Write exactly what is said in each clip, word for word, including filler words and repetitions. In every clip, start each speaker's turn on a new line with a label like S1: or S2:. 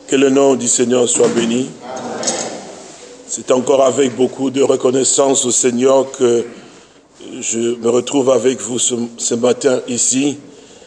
S1: Que le nom du Seigneur soit béni. C'est encore avec beaucoup de reconnaissance au Seigneur que je me retrouve avec vous ce, ce matin ici.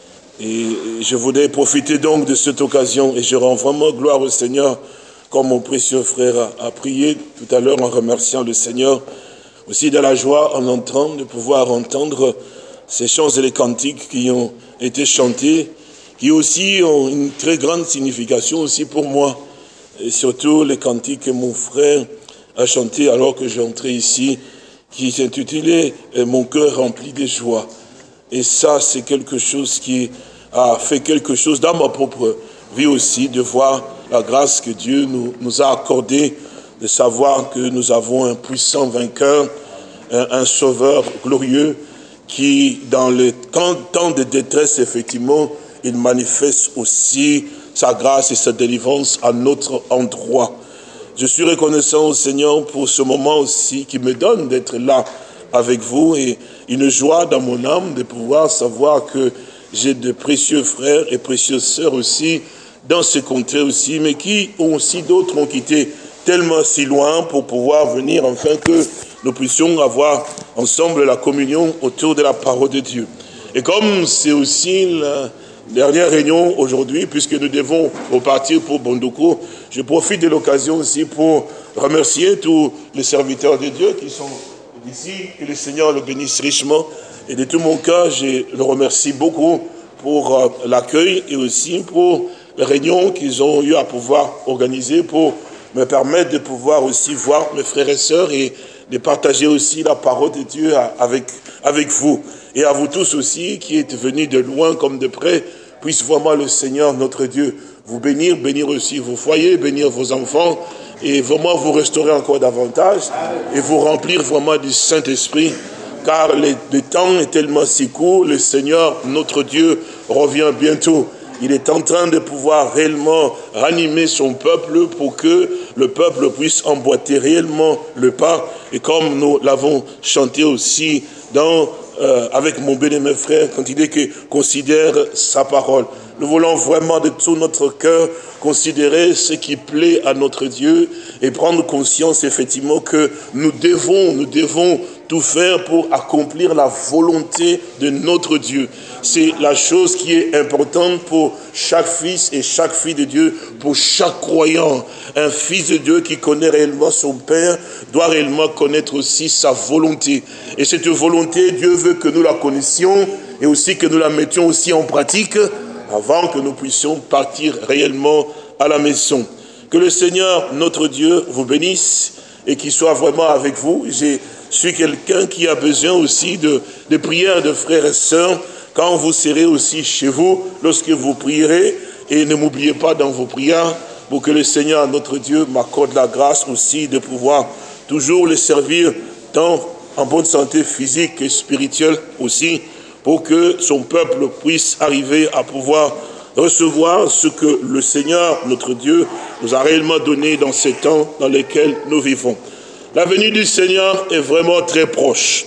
S1: Et je voudrais profiter donc de cette occasion et je rends vraiment gloire au Seigneur, comme mon précieux frère a, a prié tout à l'heure en remerciant le Seigneur. Aussi de la joie en entrant, de pouvoir entendre ces chants et les cantiques qui ont été chantés, qui aussi ont une très grande signification aussi pour moi. Et surtout les cantiques que mon frère a chanté alors que j'entrais ici, qui s'intitulait « Mon cœur rempli de joie ». Et ça, c'est quelque chose qui a fait quelque chose dans ma propre vie aussi, de voir la grâce que Dieu nous, nous a accordée, de savoir que nous avons un puissant vainqueur, un, un sauveur glorieux, qui, dans le temps de détresse, effectivement, il manifeste aussi sa grâce et sa délivrance à notre endroit. Je suis reconnaissant au Seigneur pour ce moment aussi qui me donne d'être là avec vous et une joie dans mon âme de pouvoir savoir que j'ai de précieux frères et précieuses sœurs aussi dans ce contrées aussi, mais qui ont aussi d'autres ont quitté tellement si loin pour pouvoir venir afin que nous puissions avoir ensemble la communion autour de la parole de Dieu. Et comme c'est aussi la dernière réunion aujourd'hui, puisque nous devons repartir pour Bondoko, je profite de l'occasion aussi pour remercier tous les serviteurs de Dieu qui sont ici, que le Seigneur le bénisse richement. Et de tout mon cœur, je le remercie beaucoup pour l'accueil et aussi pour les réunions qu'ils ont eu à pouvoir organiser pour me permettre de pouvoir aussi voir mes frères et sœurs et de partager aussi la parole de Dieu avec, avec vous. Et à vous tous aussi qui êtes venus de loin comme de près, puisse vraiment le Seigneur, notre Dieu, vous bénir, bénir aussi vos foyers, bénir vos enfants, et vraiment vous restaurer encore davantage, et vous remplir vraiment du Saint-Esprit, car le, le temps est tellement si court, le Seigneur, notre Dieu, revient bientôt. Il est en train de pouvoir réellement ranimer son peuple pour que le peuple puisse emboîter réellement le pas. Et comme nous l'avons chanté aussi dans, euh, avec mon bien-aimé frère, quand il dit que considère sa parole. Nous voulons vraiment de tout notre cœur considérer ce qui plaît à notre Dieu et prendre conscience effectivement que nous devons, nous devons tout faire pour accomplir la volonté de notre Dieu. C'est la chose qui est importante pour chaque fils et chaque fille de Dieu, pour chaque croyant. Un fils de Dieu qui connaît réellement son Père doit réellement connaître aussi sa volonté. Et cette volonté, Dieu veut que nous la connaissions et aussi que nous la mettions aussi en pratique avant que nous puissions partir réellement à la maison. Que le Seigneur, notre Dieu, vous bénisse et qu'il soit vraiment avec vous. Je suis quelqu'un qui a besoin aussi de, de prières de frères et sœurs quand vous serez aussi chez vous, lorsque vous prierez. Et ne m'oubliez pas dans vos prières pour que le Seigneur, notre Dieu, m'accorde la grâce aussi de pouvoir toujours le servir tant en bonne santé physique et spirituelle aussi, pour que son peuple puisse arriver à pouvoir recevoir ce que le Seigneur, notre Dieu, nous a réellement donné dans ces temps dans lesquels nous vivons. La venue du Seigneur est vraiment très proche.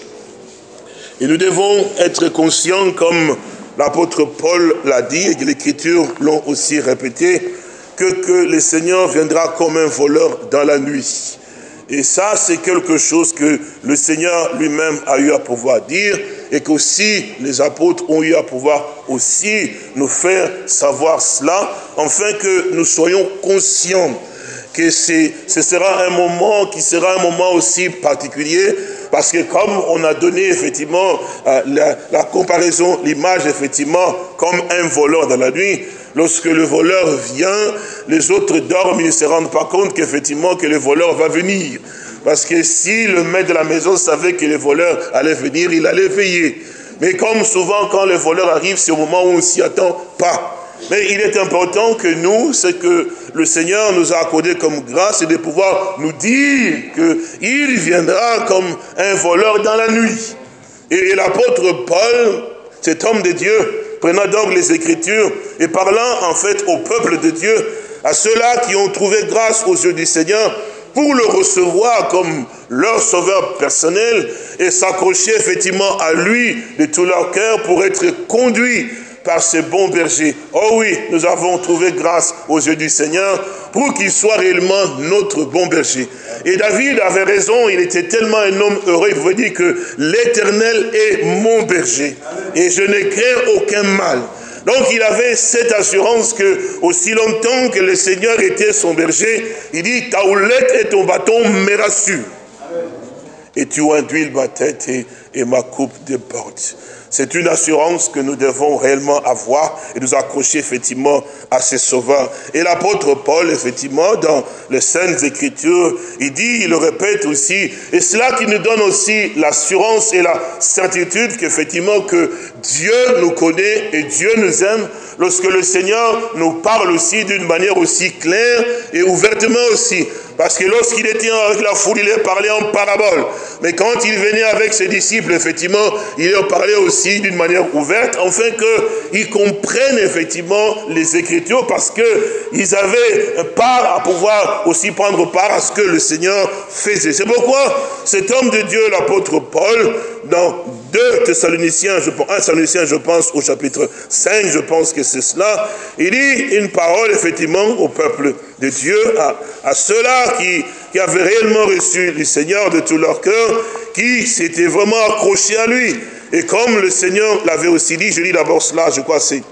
S1: Et nous devons être conscients, comme l'apôtre Paul l'a dit, et que l'Écriture l'ont aussi répété, que, que le Seigneur viendra comme un voleur dans la nuit. Et ça, c'est quelque chose que le Seigneur lui-même a eu à pouvoir dire, et qu'aussi les apôtres ont eu à pouvoir aussi nous faire savoir cela, afin que nous soyons conscients que ce sera un moment qui sera un moment aussi particulier, parce que comme on a donné effectivement euh, la, la comparaison, l'image effectivement comme un voleur dans la nuit, lorsque le voleur vient, les autres dorment, ils ne se rendent pas compte qu'effectivement que le voleur va venir. Parce que si le maître de la maison savait que le voleur allait venir, il allait veiller. Mais comme souvent quand le voleur arrive, c'est au moment où on ne s'y attend pas. Mais il est important que nous, ce que le Seigneur nous a accordé comme grâce, c'est de pouvoir nous dire qu'il viendra comme un voleur dans la nuit. Et, et l'apôtre Paul, cet homme de Dieu, prenant donc les Écritures et parlant en fait au peuple de Dieu, à ceux-là qui ont trouvé grâce aux yeux du Seigneur, pour le recevoir comme leur sauveur personnel et s'accrocher effectivement à lui de tout leur cœur pour être conduits par ce bon berger. Oh oui, nous avons trouvé grâce aux yeux du Seigneur pour qu'il soit réellement notre bon berger. Et David avait raison, il était tellement un homme heureux, il pouvait dire que l'Éternel est mon berger et je ne crains aucun mal. Donc il avait cette assurance que aussi longtemps que le Seigneur était son berger, il dit, ta houlette et ton bâton me rassurent. Et tu induis ma tête et, et ma coupe déborde. C'est une assurance que nous devons réellement avoir et nous accrocher effectivement à ce sauveur. Et l'apôtre Paul, effectivement, dans les Saintes Écritures, il dit, il le répète aussi, et c'est là qui nous donne aussi l'assurance et la certitude qu'effectivement que Dieu nous connaît et Dieu nous aime, lorsque le Seigneur nous parle aussi d'une manière aussi claire et ouvertement aussi. Parce que lorsqu'il était avec la foule, il parlait en parabole. Mais quand il venait avec ses disciples, effectivement, il leur parlait aussi d'une manière ouverte, afin qu'ils comprennent effectivement les Écritures, parce qu'ils avaient part à pouvoir aussi prendre part à ce que le Seigneur faisait. C'est pourquoi cet homme de Dieu, l'apôtre Paul, dans deux Thessaloniciens, je pense, un Thessaloniciens, je pense, au chapitre cinq, je pense que c'est cela, il dit une parole, effectivement, au peuple de Dieu, à, à ceux-là qui, qui avaient réellement reçu le Seigneur de tout leur cœur, qui s'étaient vraiment accrochés à lui. Et comme le Seigneur l'avait aussi dit, je lis d'abord cela, je crois c'est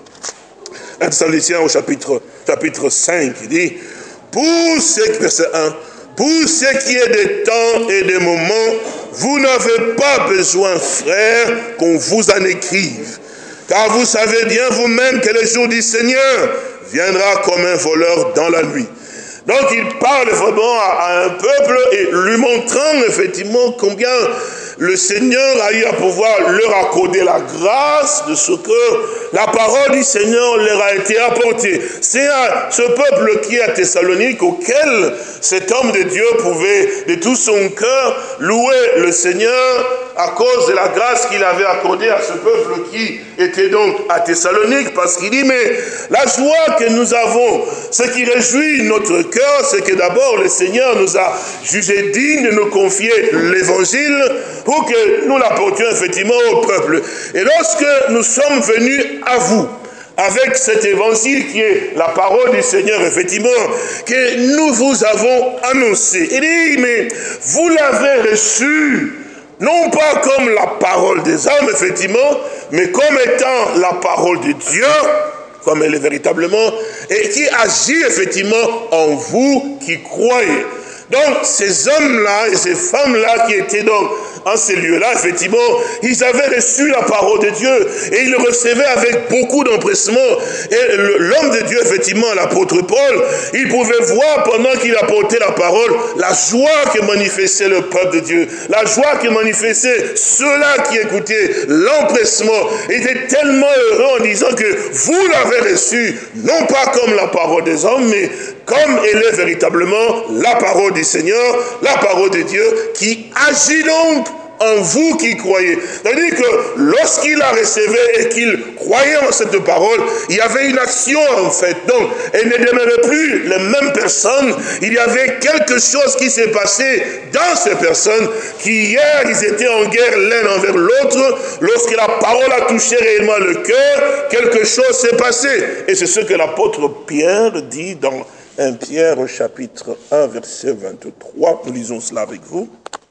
S1: un Thessaloniciens au chapitre, chapitre cinq, il dit, pour ce, verset un, pour ce qui est des temps et des moments, vous n'avez pas besoin, frères, qu'on vous en écrive. Car vous savez bien vous-même que le jour du Seigneur viendra comme un voleur dans la nuit. Donc il parle vraiment à, à un peuple et lui montrant effectivement combien le Seigneur a eu à pouvoir leur accorder la grâce de ce que la parole du Seigneur leur a été apportée. C'est à ce peuple qui est à Thessalonique auquel cet homme de Dieu pouvait de tout son cœur louer le Seigneur à cause de la grâce qu'il avait accordée à ce peuple qui était donc à Thessalonique, parce qu'il dit, mais la joie que nous avons, ce qui réjouit notre cœur, c'est que d'abord le Seigneur nous a jugés dignes de nous confier l'évangile pour que nous l'apportions effectivement au peuple. Et lorsque nous sommes venus à vous, avec cet évangile qui est la parole du Seigneur, effectivement, que nous vous avons annoncé. Il dit, mais vous l'avez reçu, non pas comme la parole des hommes, effectivement, mais comme étant la parole de Dieu, comme elle est véritablement, et qui agit effectivement en vous qui croyez. Donc, ces hommes-là et ces femmes-là qui étaient donc en ces lieux-là, effectivement, ils avaient reçu la parole de Dieu et ils le recevaient avec beaucoup d'empressement. Et l'homme de Dieu, effectivement, l'apôtre Paul, il pouvait voir pendant qu'il apportait la parole, la joie que manifestait le peuple de Dieu, la joie que manifestait ceux-là qui écoutaient, l'empressement. Ils étaient tellement heureux en disant que vous l'avez reçu, non pas comme la parole des hommes, mais comme elle est véritablement la parole du Seigneur, la parole de Dieu, qui agit donc en vous qui croyez. C'est-à-dire que lorsqu'il la recevait et qu'il croyait en cette parole, il y avait une action en fait. Donc, elle ne demeurait plus les mêmes personnes. Il y avait quelque chose qui s'est passé dans ces personnes qui hier, ils étaient en guerre l'un envers l'autre. Lorsque la parole a touché réellement le cœur, quelque chose s'est passé. Et c'est ce que l'apôtre Pierre dit dans un Pierre au chapitre un, verset vingt-trois. Nous lisons cela avec vous.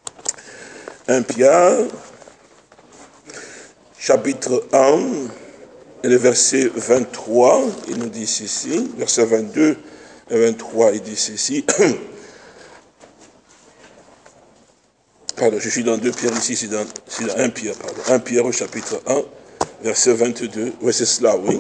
S1: un Pierre, chapitre un, et le verset vingt-trois, il nous dit ceci, verset vingt-deux et vingt-trois, il dit ceci. Pardon, je suis dans deux Pierre ici, c'est dans, c'est dans un Pierre, pardon. un Pierre au chapitre un, verset vingt-deux. Oui, c'est cela, oui.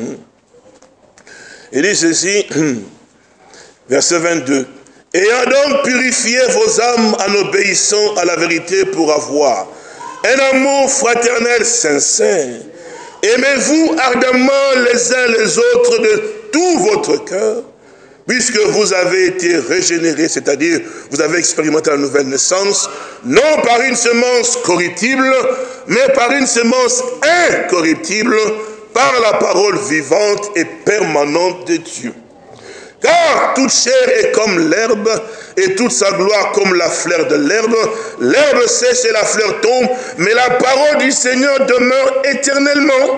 S1: Il dit ceci, verset vingt-deux. Ayant donc purifié vos âmes en obéissant à la vérité pour avoir un amour fraternel sincère, aimez-vous ardemment les uns les autres de tout votre cœur, puisque vous avez été régénérés, c'est-à-dire vous avez expérimenté la nouvelle naissance, non par une semence corruptible, mais par une semence incorruptible, par la parole vivante et permanente de Dieu. Car toute chair est comme l'herbe, et toute sa gloire comme la fleur de l'herbe. L'herbe sèche et la fleur tombe, mais la parole du Seigneur demeure éternellement.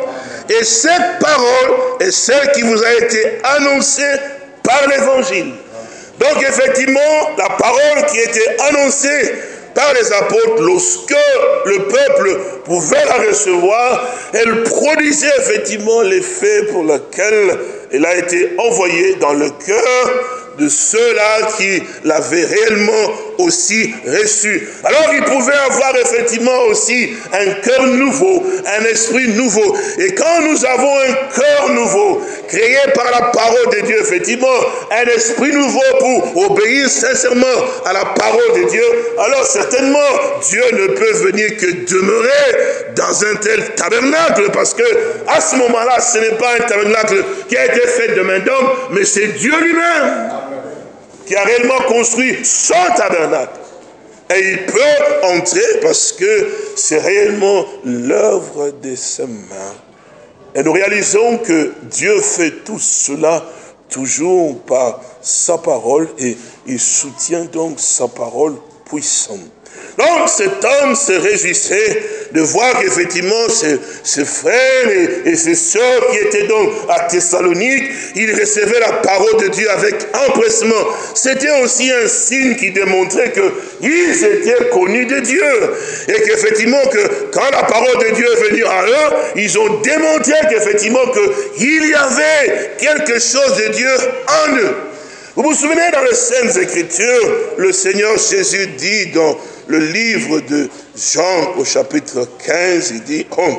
S1: Et cette parole est celle qui vous a été annoncée par l'évangile. Donc effectivement, la parole qui était annoncée par les apôtres, lorsque le peuple pouvait la recevoir, elle produisait effectivement l'effet pour lequel elle a été envoyée dans le cœur de ceux-là qui l'avaient réellement aussi reçu. Alors ils pouvaient avoir effectivement aussi un cœur nouveau, un esprit nouveau. Et quand nous avons un cœur nouveau, créé par la parole de Dieu, effectivement, un esprit nouveau pour obéir sincèrement à la parole de Dieu, alors certainement Dieu ne peut venir que demeurer dans un tel tabernacle, parce que à ce moment-là, ce n'est pas un tabernacle qui a été fait de main d'homme, mais c'est Dieu lui-même qui a réellement construit son tabernacle. Et il peut entrer parce que c'est réellement l'œuvre de ses mains. Et nous réalisons que Dieu fait tout cela toujours par sa parole, et il soutient donc sa parole puissante. Donc cet homme se réjouissait de voir qu'effectivement ses, ses frères et, et ses sœurs qui étaient donc à Thessalonique, ils recevaient la parole de Dieu avec empressement. C'était aussi un signe qui démontrait qu'ils étaient connus de Dieu. Et qu'effectivement, que quand la parole de Dieu est venue à eux, ils ont démontré qu'effectivement qu'il y avait quelque chose de Dieu en eux. Vous vous souvenez, dans les Saintes Écritures, le Seigneur Jésus dit dans le livre de Jean au chapitre quinze, il dit, oh,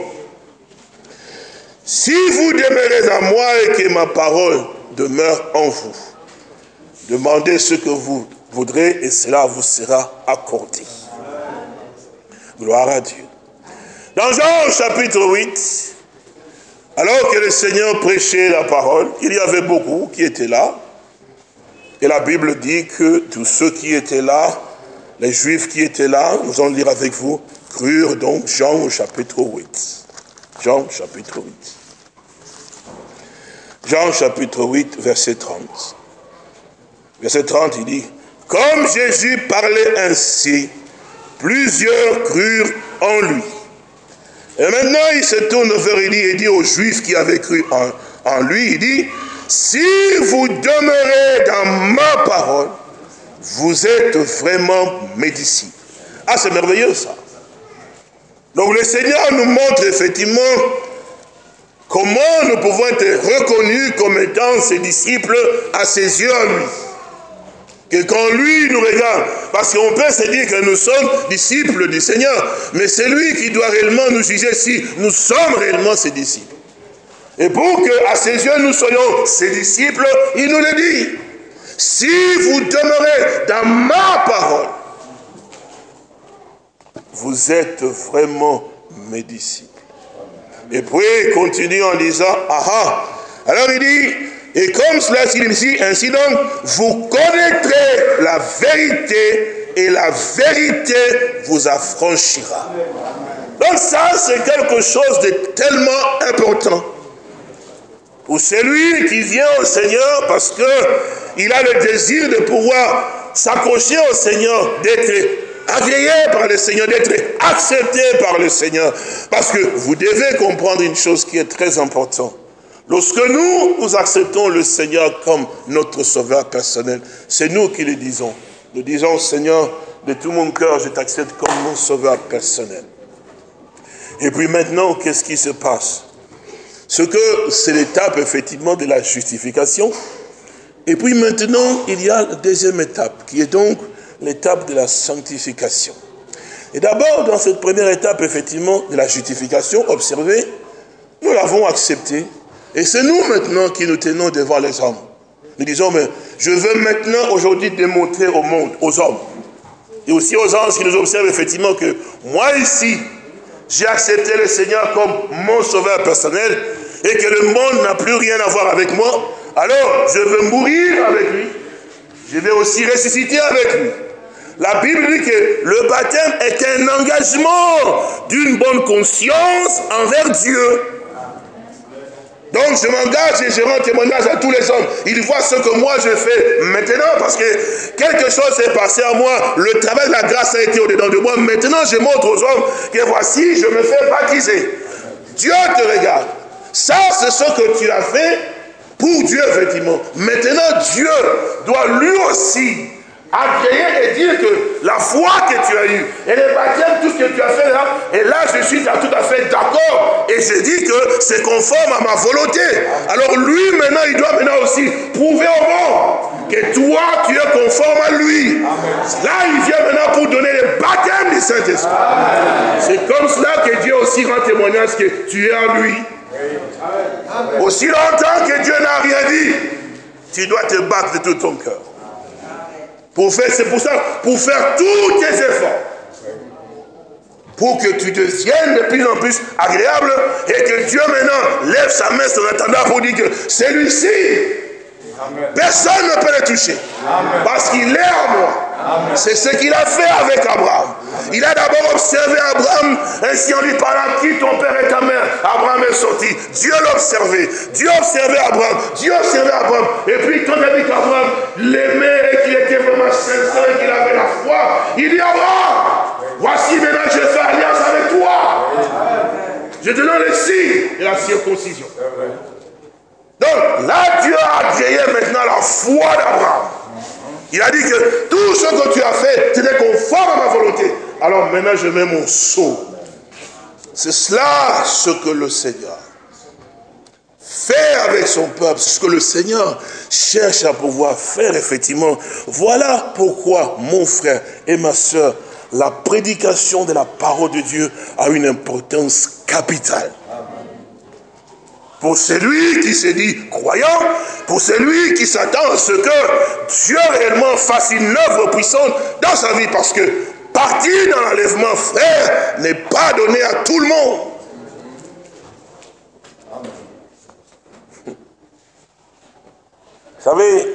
S1: si vous demeurez en moi et que ma parole demeure en vous, demandez ce que vous voudrez et cela vous sera accordé. Gloire à Dieu. Dans Jean au chapitre huit, alors que le Seigneur prêchait la parole, il y avait beaucoup qui étaient là. Et la Bible dit que tous ceux qui étaient là, les Juifs qui étaient là, nous allons lire avec vous, crurent donc Jean au chapitre huit. Jean chapitre huit. Jean chapitre huit, verset trente. Verset trente, il dit, « Comme Jésus parlait ainsi, plusieurs crurent en lui. » Et maintenant, il se tourne vers Élie et dit aux Juifs qui avaient cru en, en lui, il dit, « Si vous demeurez dans ma parole, vous êtes vraiment mes disciples. » Ah, c'est merveilleux ça. Donc le Seigneur nous montre effectivement comment nous pouvons être reconnus comme étant ses disciples à ses yeux à lui. Que quand lui nous regarde, parce qu'on peut se dire que nous sommes disciples du Seigneur, mais c'est lui qui doit réellement nous juger si nous sommes réellement ses disciples. Et pour qu'à ses yeux nous soyons ses disciples, il nous le dit. Si vous demeurez dans ma parole, vous êtes vraiment mes disciples. Et puis il continue en disant, ah ah, alors il dit, et comme cela signifie ainsi donc, vous connaîtrez la vérité et la vérité vous affranchira. Donc ça c'est quelque chose de tellement important. Pour celui qui vient au Seigneur parce qu'il a le désir de pouvoir s'accrocher au Seigneur, d'être agréé par le Seigneur, d'être accepté par le Seigneur. Parce que vous devez comprendre une chose qui est très importante. Lorsque nous, nous acceptons le Seigneur comme notre sauveur personnel, c'est nous qui le disons. Nous disons, Seigneur, de tout mon cœur, je t'accepte comme mon sauveur personnel. Et puis maintenant, qu'est-ce qui se passe? Ce que c'est l'étape effectivement de la justification. Et puis maintenant, il y a la deuxième étape, qui est donc l'étape de la sanctification. Et d'abord, dans cette première étape, effectivement, de la justification, observez, nous l'avons acceptée. Et c'est nous maintenant qui nous tenons devant les hommes. Nous disons, mais je veux maintenant aujourd'hui démontrer au monde, aux hommes, et aussi aux anges qui nous observent effectivement que moi ici, j'ai accepté le Seigneur comme mon sauveur personnel et que le monde n'a plus rien à voir avec moi. Alors, je veux mourir avec lui. Je vais aussi ressusciter avec lui. La Bible dit que le baptême est un engagement d'une bonne conscience envers Dieu. Donc je m'engage et je rends témoignage à tous les hommes. Ils voient ce que moi je fais maintenant parce que quelque chose s'est passé à moi. Le travail de la grâce a été au-dedans de moi. Maintenant je montre aux hommes que voici, je me fais baptiser. Dieu te regarde. c'est ce que tu as fait pour Dieu, effectivement. Maintenant, Dieu doit lui aussi agréer et dire que la foi que tu as eue et les baptêmes, tout ce que tu as fait là, et là je suis tout à fait d'accord et je dis que c'est conforme à ma volonté. Alors lui maintenant il doit maintenant aussi prouver au monde que toi tu es conforme à lui. Là il vient maintenant pour donner le baptême du Saint-Esprit. C'est comme cela que Dieu aussi rend témoignage que tu es en lui. Aussi longtemps que Dieu n'a rien dit, tu dois te battre de tout ton cœur. Pour faire, c'est pour ça, pour faire tous tes efforts. Pour que tu deviennes de plus en plus agréable et que Dieu maintenant lève sa main sur l'intendant pour dire que celui-ci, personne ne peut le toucher. Amen. Parce qu'il est en moi. C'est ce qu'il a fait avec Abraham. Il a d'abord observé Abraham, ainsi en lui parlant, qui ton père et ta mère. Abraham est sorti. Dieu l'a observé. Dieu a observé Abraham. Dieu a observé Abraham. Et puis, quand il a vu qu'Abraham l'aimait et qu'il était vraiment sincère et qu'il avait la foi, il dit Abraham, voici maintenant je fais alliance avec toi. Je te donne le signe et la circoncision. Donc, là, Dieu a agréé maintenant la foi d'Abraham. Il a dit que tout ce que tu as fait, c'était conforme à ma volonté. Alors maintenant, je mets mon sceau. C'est cela ce que le Seigneur fait avec son peuple. C'est ce que le Seigneur cherche à pouvoir faire, effectivement. Voilà pourquoi, mon frère et ma soeur, la prédication de la parole de Dieu a une importance capitale. Pour celui qui se dit croyant, pour celui qui s'attend à ce que Dieu réellement fasse une œuvre puissante dans sa vie, parce que partir dans l'enlèvement, frère, n'est pas donné à tout le monde. Vous savez,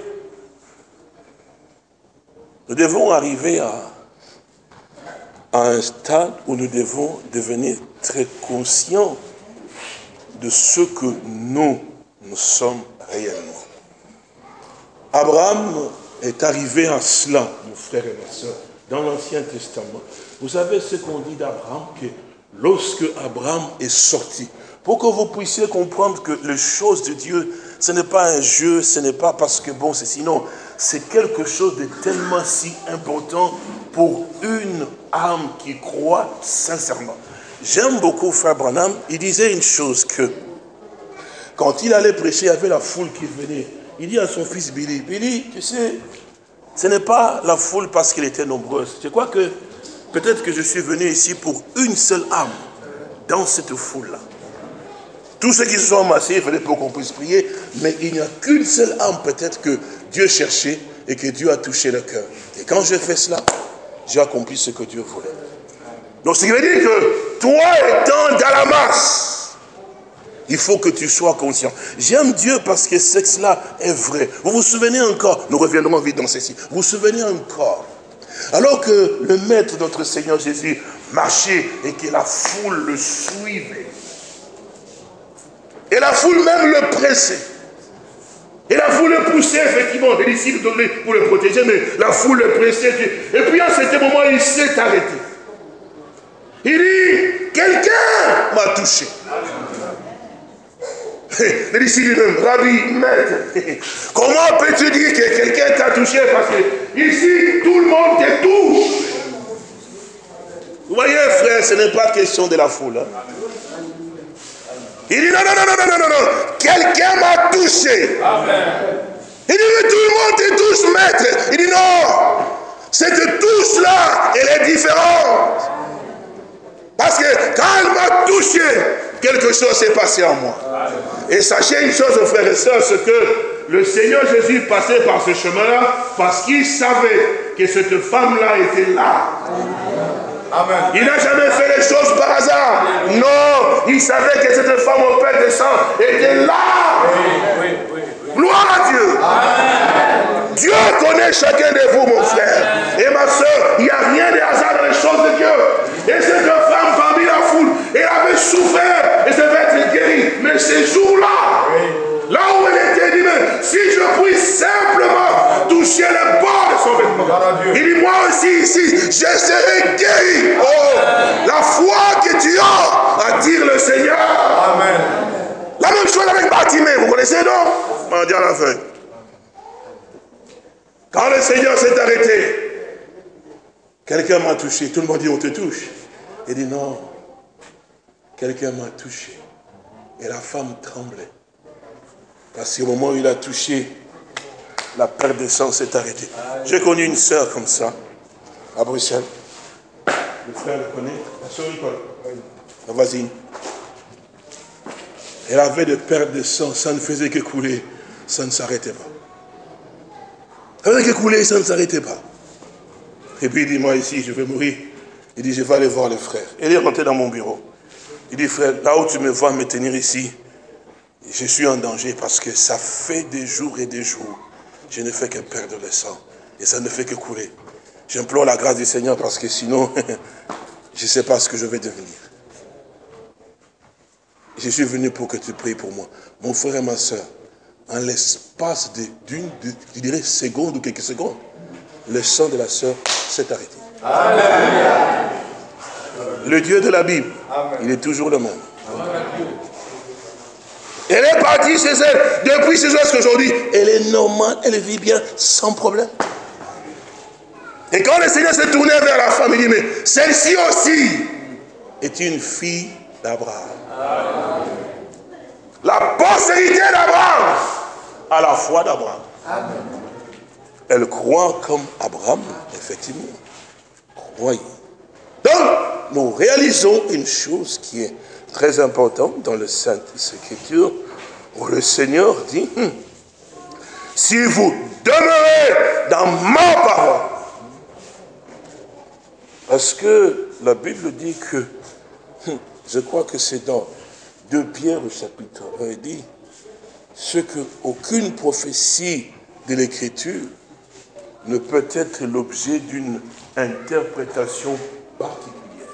S1: nous devons arriver à, à un stade où nous devons devenir très conscients de ce que nous, nous sommes réellement. Abraham est arrivé à cela, mon frère et ma soeur, dans l'Ancien Testament. Vous savez ce qu'on dit d'Abraham, que lorsque Abraham est sorti, pour que vous puissiez comprendre que les choses de Dieu, ce n'est pas un jeu, ce n'est pas parce que bon, c'est sinon, c'est quelque chose de tellement si important pour une âme qui croit sincèrement. J'aime beaucoup Frère Branham, il disait une chose que quand il allait prêcher, il y avait la foule qui venait. Il dit à son fils Billy, Billy, tu sais, ce n'est pas la foule parce qu'elle était nombreuse. Je crois que peut-être que je suis venu ici pour une seule âme dans cette foule-là. Tous ceux qui se sont amassés, il fallait pour qu'on puisse prier, mais il n'y a qu'une seule âme peut-être que Dieu cherchait et que Dieu a touché le cœur. Et quand j'ai fait cela, j'ai accompli ce que Dieu voulait. Donc, ce qui veut dire que toi étant dans la masse, il faut que tu sois conscient. J'aime Dieu parce que cela est vrai. Vous vous souvenez encore, nous reviendrons vite dans ceci, vous vous souvenez encore, alors que le maître, notre Seigneur Jésus, marchait et que la foule le suivait. Et la foule même le pressait. Et la foule le poussait, effectivement, les disciples pour le protéger, mais la foule le pressait. Et puis à ce moment, il s'est arrêté. Il dit, quelqu'un m'a touché. Les disciples même, Rabbi, maître, comment peux-tu dire que quelqu'un t'a touché? Parce que ici, tout le monde te touche. Vous voyez, frère, ce n'est pas question de la foule. Hein? Il dit, non, non, non, non, non, non, non, quelqu'un m'a touché. Amen. Il dit, mais tout le monde te touche, maître. Il dit, non, cette touche-là, elle est différente. Parce que quand elle m'a touché, quelque chose s'est passé en moi. Et sachez une chose, frères et sœurs, c'est que le Seigneur Jésus passait par ce chemin-là parce qu'il savait que cette femme-là était là. Amen. Il n'a jamais fait les choses par hasard. Non, il savait que cette femme au Père des sang était là. Oui, oui, oui, oui. Gloire à Dieu. Amen. Dieu connaît chacun de vous, mon frère. Et ma soeur, il n'y a rien de hasard dans les choses de Dieu. Et cette femme parmi la foule, elle avait souffert et ça devait être guérie. Mais ces jours-là, oui, là où elle était, dit, mais si je puis simplement toucher le bord de son vêtement, il dit, moi aussi ici, je serai guéri. Oh, la foi que tu as, attire le Seigneur. Amen. La même chose avec connaissez, non? Mendiant à l'aveugle. Quand le Seigneur s'est arrêté, quelqu'un m'a touché. Tout le monde dit, on te touche. Il dit, non. Quelqu'un m'a touché. Et la femme tremblait. Parce qu'au moment où il a touché, la perte de sang s'est arrêtée. J'ai connu une sœur comme ça, à Bruxelles. Le frère le connaît, la sœur Nicole, la voisine. Elle avait de perte de sang, ça ne faisait que couler, ça ne s'arrêtait pas. Ça ne faisait que couler, ça ne s'arrêtait pas. Et puis il dit, moi ici, je vais mourir. Il dit, je vais aller voir le frère. Il est rentré dans mon bureau. Il dit, frère, là où tu me vois me tenir ici, je suis en danger parce que ça fait des jours et des jours. Je ne fais que perdre le sang. Et ça ne fait que couler. J'implore la grâce du Seigneur parce que sinon, je ne sais pas ce que je vais devenir. Je suis venu pour que tu pries pour moi. Mon frère et ma soeur, en l'espace d'une, je dirais, seconde ou quelques secondes, le sang de la soeur s'est arrêté. Amen. Le Dieu de la Bible, Amen. Il est toujours le même. Amen. Elle est partie chez elle depuis ce jour jusqu'à aujourd'hui. Elle est normale, elle vit bien, sans problème. Et quand le Seigneur s'est tourné vers la femme, il dit, mais celle-ci aussi est une fille d'Abraham. Amen. La postérité d'Abraham à la foi d'Abraham. Amen. Elle croit comme Abraham, effectivement. Croyez. Donc, nous réalisons une chose qui est très importante dans le Sainte Écriture, où le Seigneur dit, hm, si vous demeurez dans ma parole, parce que la Bible dit que, hm, je crois que c'est dans deux Pierre au chapitre un, il dit, ce qu'aucune prophétie de l'Écriture ne peut être l'objet d'une interprétation particulière.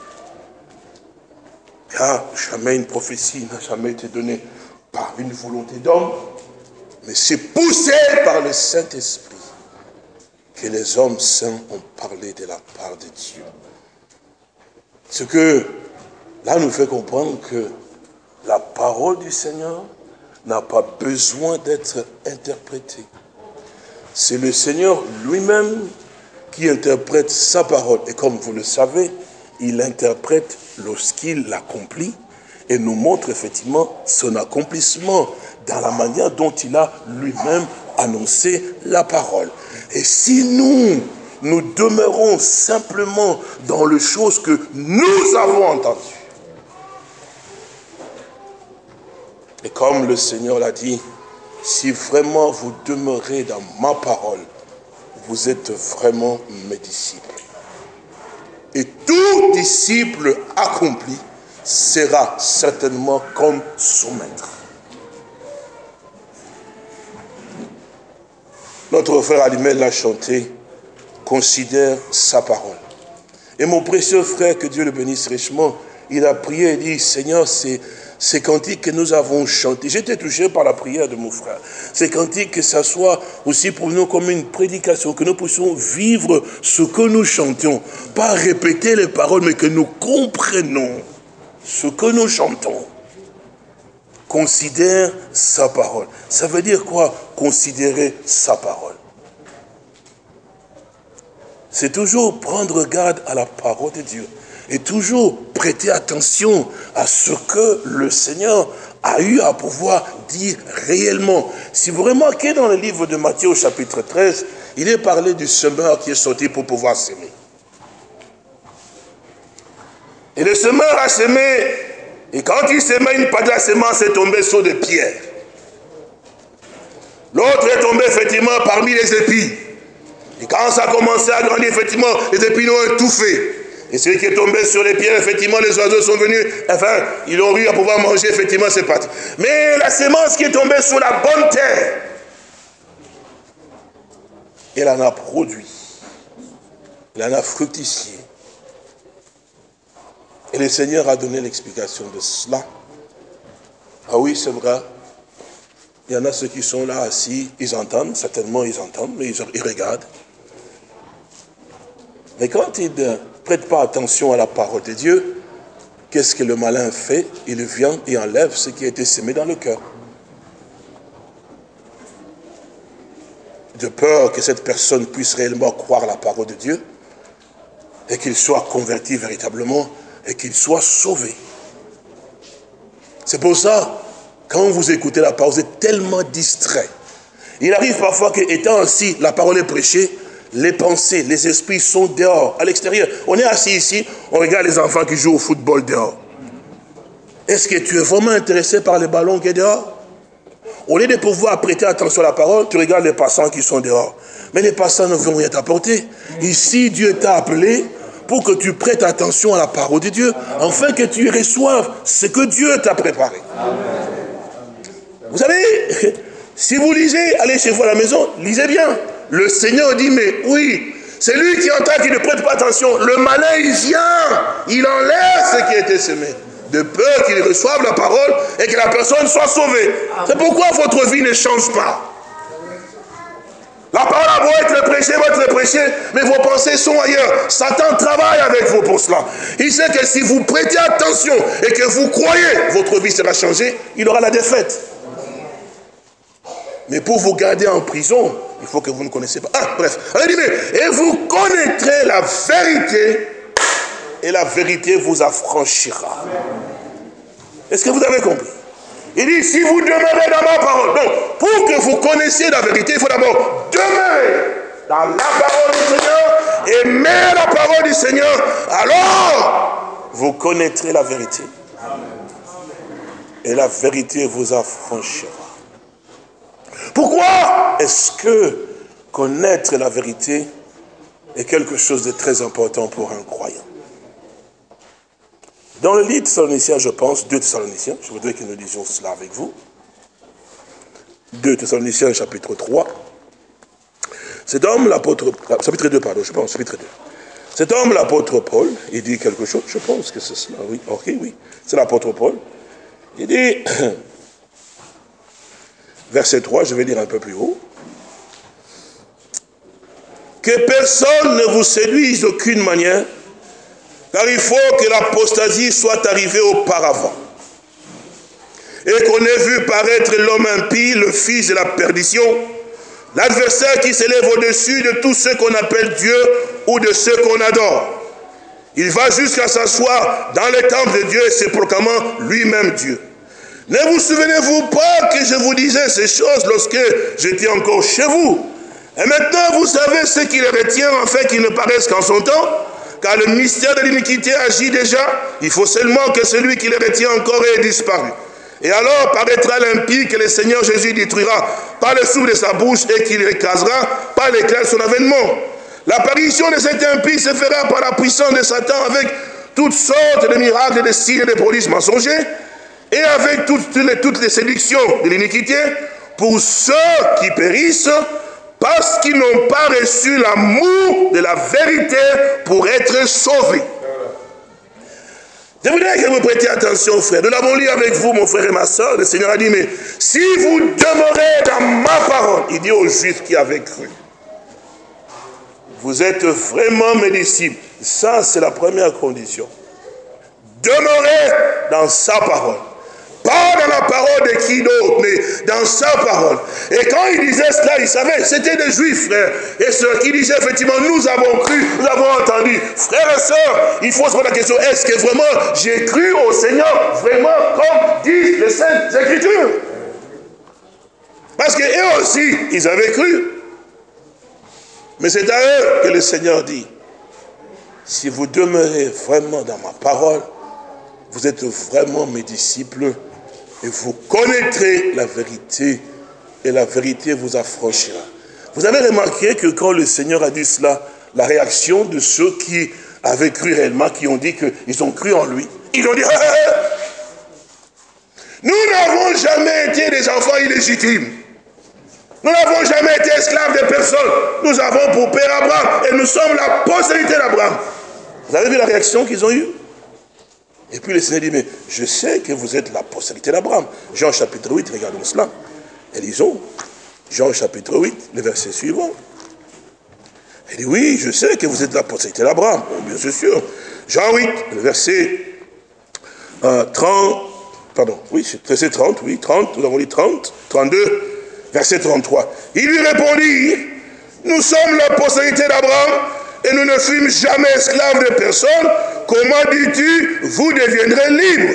S1: Car jamais une prophétie n'a jamais été donnée par une volonté d'homme, mais c'est poussé par le Saint-Esprit que les hommes saints ont parlé de la part de Dieu. Ce que là nous fait comprendre que la parole du Seigneur n'a pas besoin d'être interprétée. C'est le Seigneur lui-même qui interprète sa parole. Et comme vous le savez, il interprète lorsqu'il l'accomplit et nous montre effectivement son accomplissement dans la manière dont il a lui-même annoncé la parole. Et si nous, nous demeurons simplement dans les choses que nous avons entendues, et comme le Seigneur l'a dit, si vraiment vous demeurez dans ma parole, vous êtes vraiment mes disciples. Et tout disciple accompli sera certainement comme son maître. Notre frère Alimel l'a chanté, considère sa parole. Et mon précieux frère, que Dieu le bénisse richement, il a prié et dit, Seigneur, c'est ces cantiques que nous avons chantés. J'étais touché par la prière de mon frère. Ces cantiques, que ça soit aussi pour nous comme une prédication, que nous puissions vivre ce que nous chantions. Pas répéter les paroles, mais que nous comprenions ce que nous chantons. Considère sa parole. Ça veut dire quoi, considérer sa parole? C'est toujours prendre garde à la parole de Dieu. Et toujours prêter attention à ce que le Seigneur a eu à pouvoir dire réellement. Si vous remarquez dans le livre de Matthieu au chapitre treize, il est parlé du semeur qui est sorti pour pouvoir s'aimer. Et le semeur a semé, et quand il s'aimait, une part de la semence est tombée sur des pierres. L'autre est tombé effectivement parmi les épis. Et quand ça a commencé à grandir, effectivement, les épis l'ont étouffé. Et celui qui est tombé sur les pierres, effectivement, les oiseaux sont venus, enfin, ils ont eu à pouvoir manger, effectivement, ces pâtes. Mais la sémence qui est tombée sur la bonne terre, elle en a produit. Elle en a fructifié. Et le Seigneur a donné l'explication de cela. Ah oui, c'est vrai. Il y en a ceux qui sont là assis, ils entendent, certainement ils entendent, mais ils, ils regardent. Mais quand ils ne prêtent pas attention à la parole de Dieu, qu'est-ce que le malin fait? Il vient et enlève ce qui a été semé dans le cœur. de peur que cette personne puisse réellement croire la parole de Dieu, et qu'il soit converti véritablement, et qu'il soit sauvé. C'est pour ça, quand vous écoutez la parole, vous êtes tellement distrait. Il arrive parfois qu'étant assis, la parole est prêchée, les pensées, les esprits sont dehors, à l'extérieur. On est assis ici, on regarde les enfants qui jouent au football dehors. Est-ce que tu es vraiment intéressé par les ballons qui sont dehors? Au lieu de pouvoir prêter attention à la parole, tu regardes les passants qui sont dehors. Mais les passants ne vont rien t'apporter. Ici, Dieu t'a appelé pour que tu prêtes attention à la parole de Dieu, afin que tu reçoives ce que Dieu t'a préparé. Amen. Vous savez, si vous lisez, allez chez vous à la maison, lisez bien. Le Seigneur dit, mais oui, c'est lui qui entend, qui ne prête pas attention. Le malin, il vient, il enlève ce qui a été semé. De peur qu'il reçoive la parole et que la personne soit sauvée. C'est pourquoi votre vie ne change pas. La parole a beau être prêchée, va être prêchée, mais vos pensées sont ailleurs. Satan travaille avec vous pour cela. Il sait que si vous prêtez attention et que vous croyez, votre vie sera changée, il aura la défaite. Mais pour vous garder en prison, il faut que vous ne connaissiez pas. Ah, bref. Alors il dit, mais, et vous connaîtrez la vérité, et la vérité vous affranchira. Est-ce que vous avez compris? Il dit, si vous demeurez dans ma parole, donc, pour que vous connaissiez la vérité, il faut d'abord demeurer dans la parole du Seigneur, aimer la parole du Seigneur, alors vous connaîtrez la vérité. Et la vérité vous affranchira. Pourquoi est-ce que connaître la vérité est quelque chose de très important pour un croyant? Dans le livre Thessaloniciens, je pense, deux Thessaloniciens, je voudrais que nous lisions cela avec vous. deux Thessaloniciens, chapitre trois. Cet homme, l'apôtre, chapitre deux, pardon, je pense, chapitre deux. Cet homme, l'apôtre Paul, il dit quelque chose, je pense que c'est cela, oui, ok, oui, c'est l'apôtre Paul. Il dit, verset trois, je vais lire un peu plus haut. Que personne ne vous séduise d'aucune manière, car il faut que l'apostasie soit arrivée auparavant. Et qu'on ait vu paraître l'homme impie, le fils de la perdition, l'adversaire qui s'élève au-dessus de tous ceux qu'on appelle Dieu ou de ceux qu'on adore. Il va jusqu'à s'asseoir dans le temple de Dieu et se proclamant lui-même Dieu. Ne vous souvenez-vous pas que je vous disais ces choses lorsque j'étais encore chez vous? Et maintenant vous savez ce qui les retient en fait qu'ils ne paraissent qu'en son temps, car le mystère de l'iniquité agit déjà. Il faut seulement que celui qui les retient encore ait disparu. Et alors paraîtra l'impie que le Seigneur Jésus détruira par le souffle de sa bouche et qu'il écrasera par l'éclat de son avènement. L'apparition de cet impie se fera par la puissance de Satan avec toutes sortes de miracles, de signes et de prodiges mensongers et avec toutes les, toutes les séductions de l'iniquité pour ceux qui périssent parce qu'ils n'ont pas reçu l'amour de la vérité pour être sauvés. Je voudrais que vous prêtiez attention, frère. Nous l'avons lu avec vous, mon frère et ma soeur. Le Seigneur a dit, mais si vous demeurez dans ma parole, il dit aux Juifs qui avaient cru, vous êtes vraiment mes disciples. Ça, c'est la première condition. Demeurez dans sa parole. Pas dans la parole de qui d'autre, mais dans sa parole. Et quand il disait cela, il savait, c'était des Juifs, frères et sœurs, qui disaient effectivement, nous avons cru, nous avons entendu. Frères et sœurs, il faut se poser la question, est-ce que vraiment j'ai cru au Seigneur, vraiment comme disent les Saintes Écritures? Parce qu'eux aussi, ils avaient cru. Mais c'est à eux que le Seigneur dit, si vous demeurez vraiment dans ma parole, vous êtes vraiment mes disciples et vous connaîtrez la vérité et la vérité vous affranchira. Vous avez remarqué que quand le Seigneur a dit cela, la réaction de ceux qui avaient cru réellement, qui ont dit qu'ils ont cru en lui, ils ont dit, ah, ah, ah. Nous n'avons jamais été des enfants illégitimes. Nous n'avons jamais été esclaves de personne. Nous avons pour père Abraham et nous sommes la postérité d'Abraham. Vous avez vu la réaction qu'ils ont eue? Et puis le Seigneur dit, mais je sais que vous êtes la postérité d'Abraham. Jean chapitre huit, regardons cela. Et lisons, Jean chapitre huit, le verset suivant. Il dit, oui, je sais que vous êtes la postérité d'Abraham. Bon, bien sûr. Jean huit, le verset euh, trente, pardon, oui, verset trente, oui, trente, nous avons dit trente, trente-deux. Verset trente-trois. Il lui répondit, nous sommes la postérité d'Abraham et nous ne fûmes jamais esclaves de personne. Comment dis-tu, vous deviendrez libres?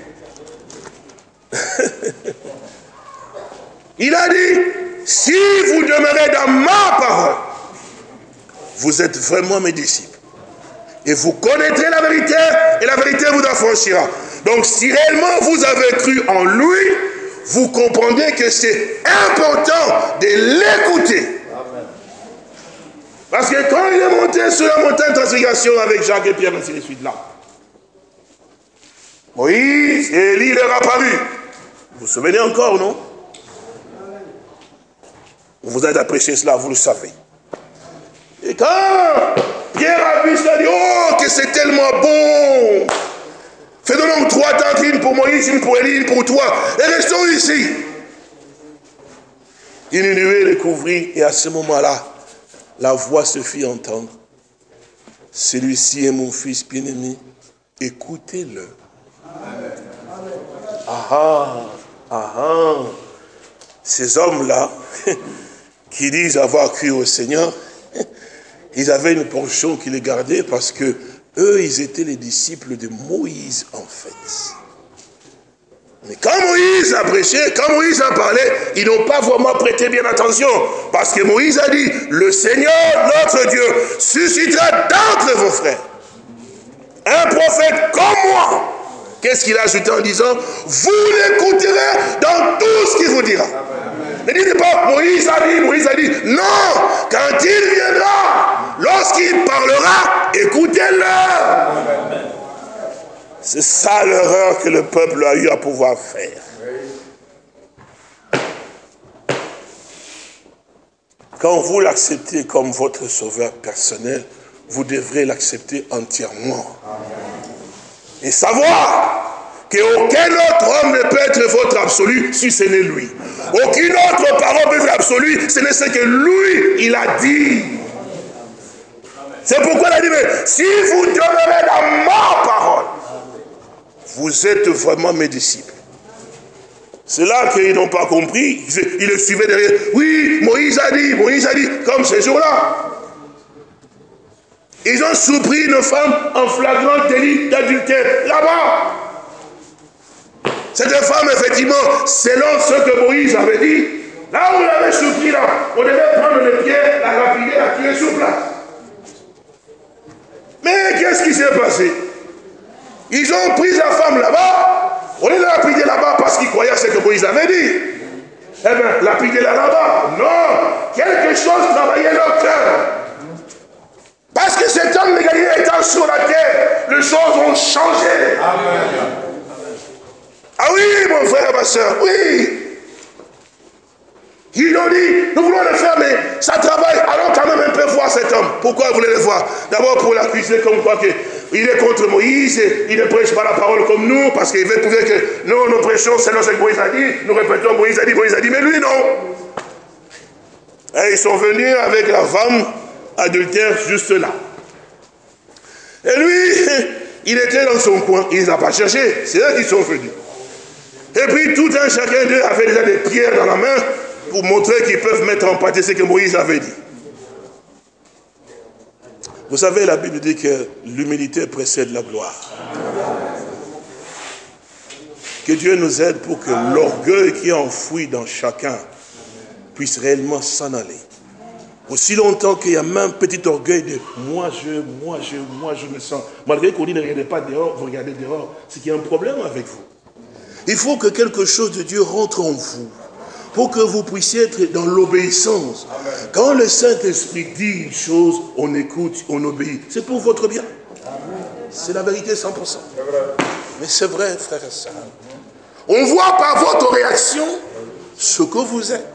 S1: Il a dit, si vous demeurez dans ma parole, vous êtes vraiment mes disciples. Et vous connaîtrez la vérité, et la vérité vous affranchira. Donc si réellement vous avez cru en lui, vous comprendrez que c'est important de l'écouter. Parce que quand il est monté sur la montagne de transfiguration avec Jacques et Pierre, ainsi de suite là, Moïse et Élie leur apparu. Vous vous souvenez encore, non? Vous avez apprécié cela, vous le savez. Et quand Pierre a vu cela, il a dit, oh, que c'est tellement bon. Faisons donc trois tentes, une pour Moïse, une pour Élie, une pour toi. Et restons ici. Une nuée les couvrit, et à ce moment-là, la voix se fit entendre. Celui-ci est mon fils bien-aimé, écoutez-le. Ah ah, ah ah. Ces hommes-là, qui disent avoir cru au Seigneur, ils avaient une portion qui les gardait parce que eux, ils étaient les disciples de Moïse, en fait. Mais quand Moïse a prêché, quand Moïse a parlé, ils n'ont pas vraiment prêté bien attention. Parce que Moïse a dit, le Seigneur, notre Dieu, suscitera d'entre vos frères un prophète comme moi. Qu'est-ce qu'il a ajouté en disant, vous l'écouterez dans tout ce qu'il vous dira. Ne dites pas, Moïse a dit, Moïse a dit, non, quand il viendra, lorsqu'il parlera, écoutez-le. C'est ça l'erreur que le peuple a eu à pouvoir faire. Quand vous l'acceptez comme votre sauveur personnel, vous devrez l'accepter entièrement. Et savoir qu'aucun autre homme ne peut être votre absolu si ce n'est lui. Aucune autre parole peut être absolue, ce n'est ce que lui, il a dit. C'est pourquoi il a dit, mais si vous demeurez dans ma parole, vous êtes vraiment mes disciples. C'est là qu'ils n'ont pas compris. Ils le suivaient derrière. Oui, Moïse a dit, Moïse a dit, comme ces jours-là. Ils ont surpris une femme en flagrant délit d'adultère, là-bas. Cette femme, effectivement, selon ce que Moïse avait dit, là où on l'avait surpris, là, on devait prendre le pied, la lapider, la tuer sur place. Mais qu'est-ce qui s'est passé? Ils ont pris la femme là-bas, on l'a lapidée là-bas parce qu'ils croyaient à ce que Moïse avait dit. Eh bien, lapidez-la là-bas. Non, quelque chose travaillait leur cœur. Parce que cet homme de Galilée étant sur la terre, les choses ont changé. Amen. Ah oui, mon frère, ma soeur, oui. Ils ont dit, nous voulons le faire, mais ça travaille. Allons quand même un peu voir cet homme. Pourquoi vous voulez le voir? D'abord pour l'accuser comme quoi que il est contre Moïse, il ne prêche pas la parole comme nous, parce qu'il veut prouver que nous, nous prêchons selon ce que Moïse a dit, nous répétons Moïse a dit, Moïse a dit, mais lui non. Et ils sont venus avec la femme adultère juste là. Et lui, il était dans son coin, il ne les a pas cherché, c'est eux qui sont venus. Et puis tout un chacun d'eux avait déjà des pierres dans la main pour montrer qu'ils peuvent mettre en pratique ce que Moïse avait dit. Vous savez, la Bible dit que l'humilité précède la gloire. Que Dieu nous aide pour que l'orgueil qui est enfoui dans chacun puisse réellement s'en aller. Aussi longtemps qu'il y a même petit orgueil de moi je, moi je, moi je me sens. Malgré qu'on dit ne regardez pas dehors, vous regardez dehors, c'est qu'il y a un problème avec vous. Il faut que quelque chose de Dieu rentre en vous pour que vous puissiez être dans l'obéissance. Quand le Saint-Esprit dit une chose, on écoute, on obéit. C'est pour votre bien. C'est la vérité cent pour cent. Mais c'est vrai, frères et sœurs. On voit par votre réaction ce que vous êtes.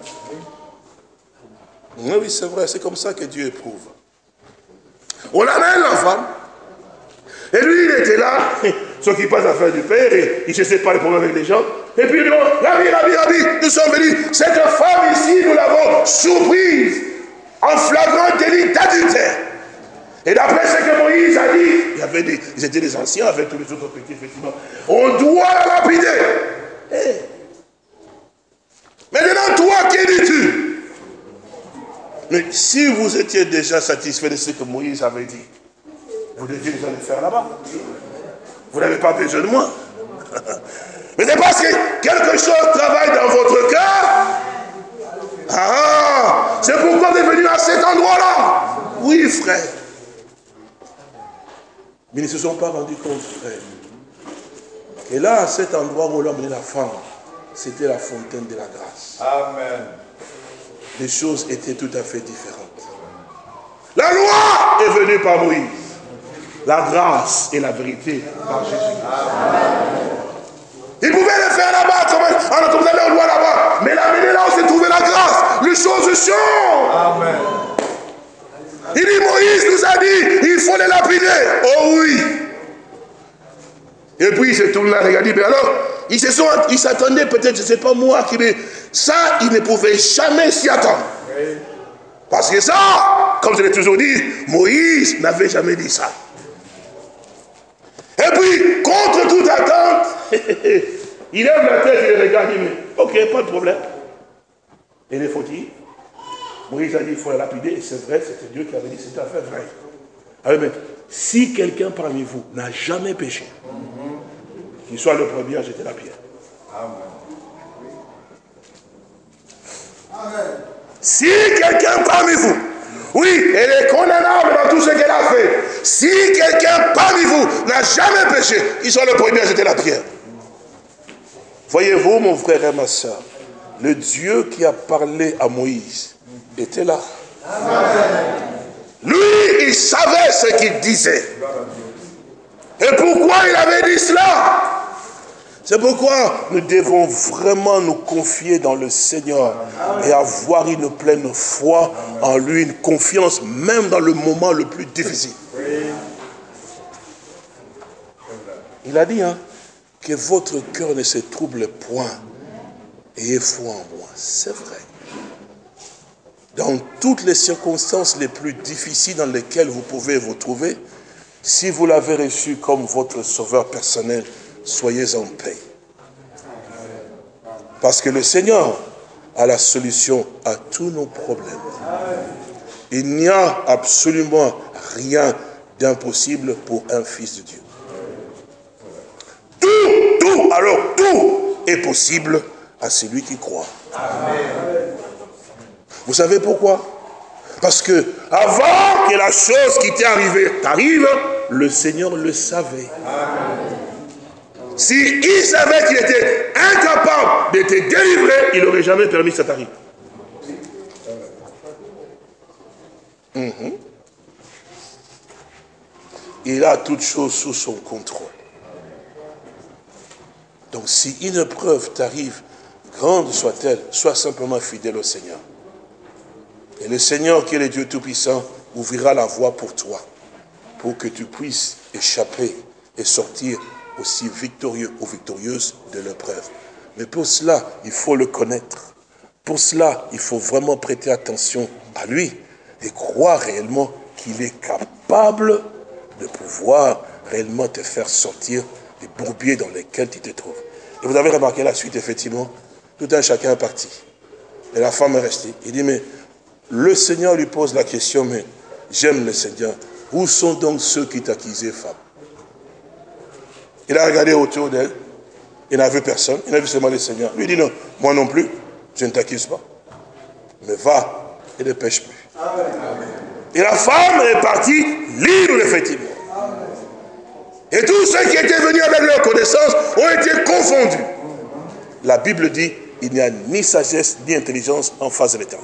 S1: Oui, oui, c'est vrai, c'est comme ça que Dieu éprouve. On amène la femme. Et lui, il était là, ce qui passe à faire du père, et il ne sait pas les problèmes avec les gens. Et puis, il dit, Rabbi, Rabbi, Rabbi, nous sommes venus. Cette femme ici, nous l'avons surprise en flagrant délit d'adultère. Et d'après ce que Moïse a dit, il y avait des, ils étaient des anciens avec tous les autres petits, effectivement. On doit la lapider. Hey. Maintenant, toi, qui dis-tu? Mais si vous étiez déjà satisfait de ce que Moïse avait dit, vous deviez déjà le faire là-bas. Vous n'avez pas besoin de moi. Mais c'est parce que quelque chose travaille dans votre cœur. Ah, c'est pourquoi vous êtes venu à cet endroit-là. Oui, frère. Mais ils ne se sont pas rendus compte, frère. Et là, à cet endroit où l'homme et la femme, c'était la fontaine de la grâce. Amen. Les choses étaient tout à fait différentes. La loi est venue par Moïse. La grâce et la vérité par Jésus. Amen. Il pouvait le faire là-bas, comme vous allez au loin là-bas. Mais l'amener là où s'est trouvée la grâce, les choses changent. Amen. Il dit, Moïse nous a dit, il faut les lapider. Oh oui. Et puis il se tourne là, regarde, mais alors, ils se sont, ils s'attendaient peut-être, je ne sais pas moi, qui, mais ça, ils ne pouvaient jamais s'y attendre. Oui. Parce que ça, comme je l'ai toujours dit, Moïse n'avait jamais dit ça. Et puis, contre toute attente, il lève la tête, il regarde, il dit, mais ok, pas de problème. Et les faut-il? Moïse a dit, il faut la lapider, et c'est vrai, c'était Dieu qui avait dit, c'était affaire vraie. Alors, mais, si quelqu'un parmi vous n'a jamais péché, qu'il soit le premier à jeter la pierre. Amen. Si quelqu'un parmi vous, oui, elle est condamnable dans tout ce qu'elle a fait. Si quelqu'un parmi vous n'a jamais péché, qu'il soit le premier à jeter la pierre. Voyez-vous, mon frère et ma soeur, le Dieu qui a parlé à Moïse était là. Amen. Lui, il savait ce qu'il disait. Et pourquoi il avait dit cela? C'est pourquoi nous devons vraiment nous confier dans le Seigneur et avoir une pleine foi en lui, une confiance même dans le moment le plus difficile. Il a dit hein, que votre cœur ne se trouble point. Ayez foi en moi. C'est vrai. Dans toutes les circonstances les plus difficiles dans lesquelles vous pouvez vous trouver, si vous l'avez reçu comme votre sauveur personnel, soyez en paix. Parce que le Seigneur a la solution à tous nos problèmes. Il n'y a absolument rien d'impossible pour un fils de Dieu. Tout, tout, alors tout est possible à celui qui croit. Vous savez pourquoi? Parce que avant que la chose qui t'est arrivée t'arrive, le Seigneur le savait. S'il savait qu'il était incapable de te délivrer, il n'aurait jamais permis que ça t'arrive. Mm-hmm. Il a toutes choses sous son contrôle. Donc si une épreuve t'arrive, grande soit-elle, sois simplement fidèle au Seigneur. Et le Seigneur, qui est le Dieu Tout-Puissant, ouvrira la voie pour toi, pour que tu puisses échapper et sortir aussi victorieux ou victorieuse de l'épreuve. Mais pour cela, il faut le connaître. Pour cela, il faut vraiment prêter attention à lui et croire réellement qu'il est capable de pouvoir réellement te faire sortir des bourbiers dans lesquels tu te trouves. Et vous avez remarqué la suite, effectivement, tout un chacun est parti. Et la femme est restée. Il dit, mais le Seigneur lui pose la question, mais j'aime le Seigneur. Où sont donc ceux qui t'accusaient, femme? Il a regardé autour d'elle. Il n'a vu personne. Il n'a vu seulement le Seigneur. Lui dit non, moi non plus, je ne t'accuse pas. Mais va et ne pêche plus. Amen. Et la femme est partie libre, effectivement. Amen. Et tous ceux qui étaient venus avec leur connaissance ont été confondus. La Bible dit, il n'y a ni sagesse ni intelligence en face de l'Éternel.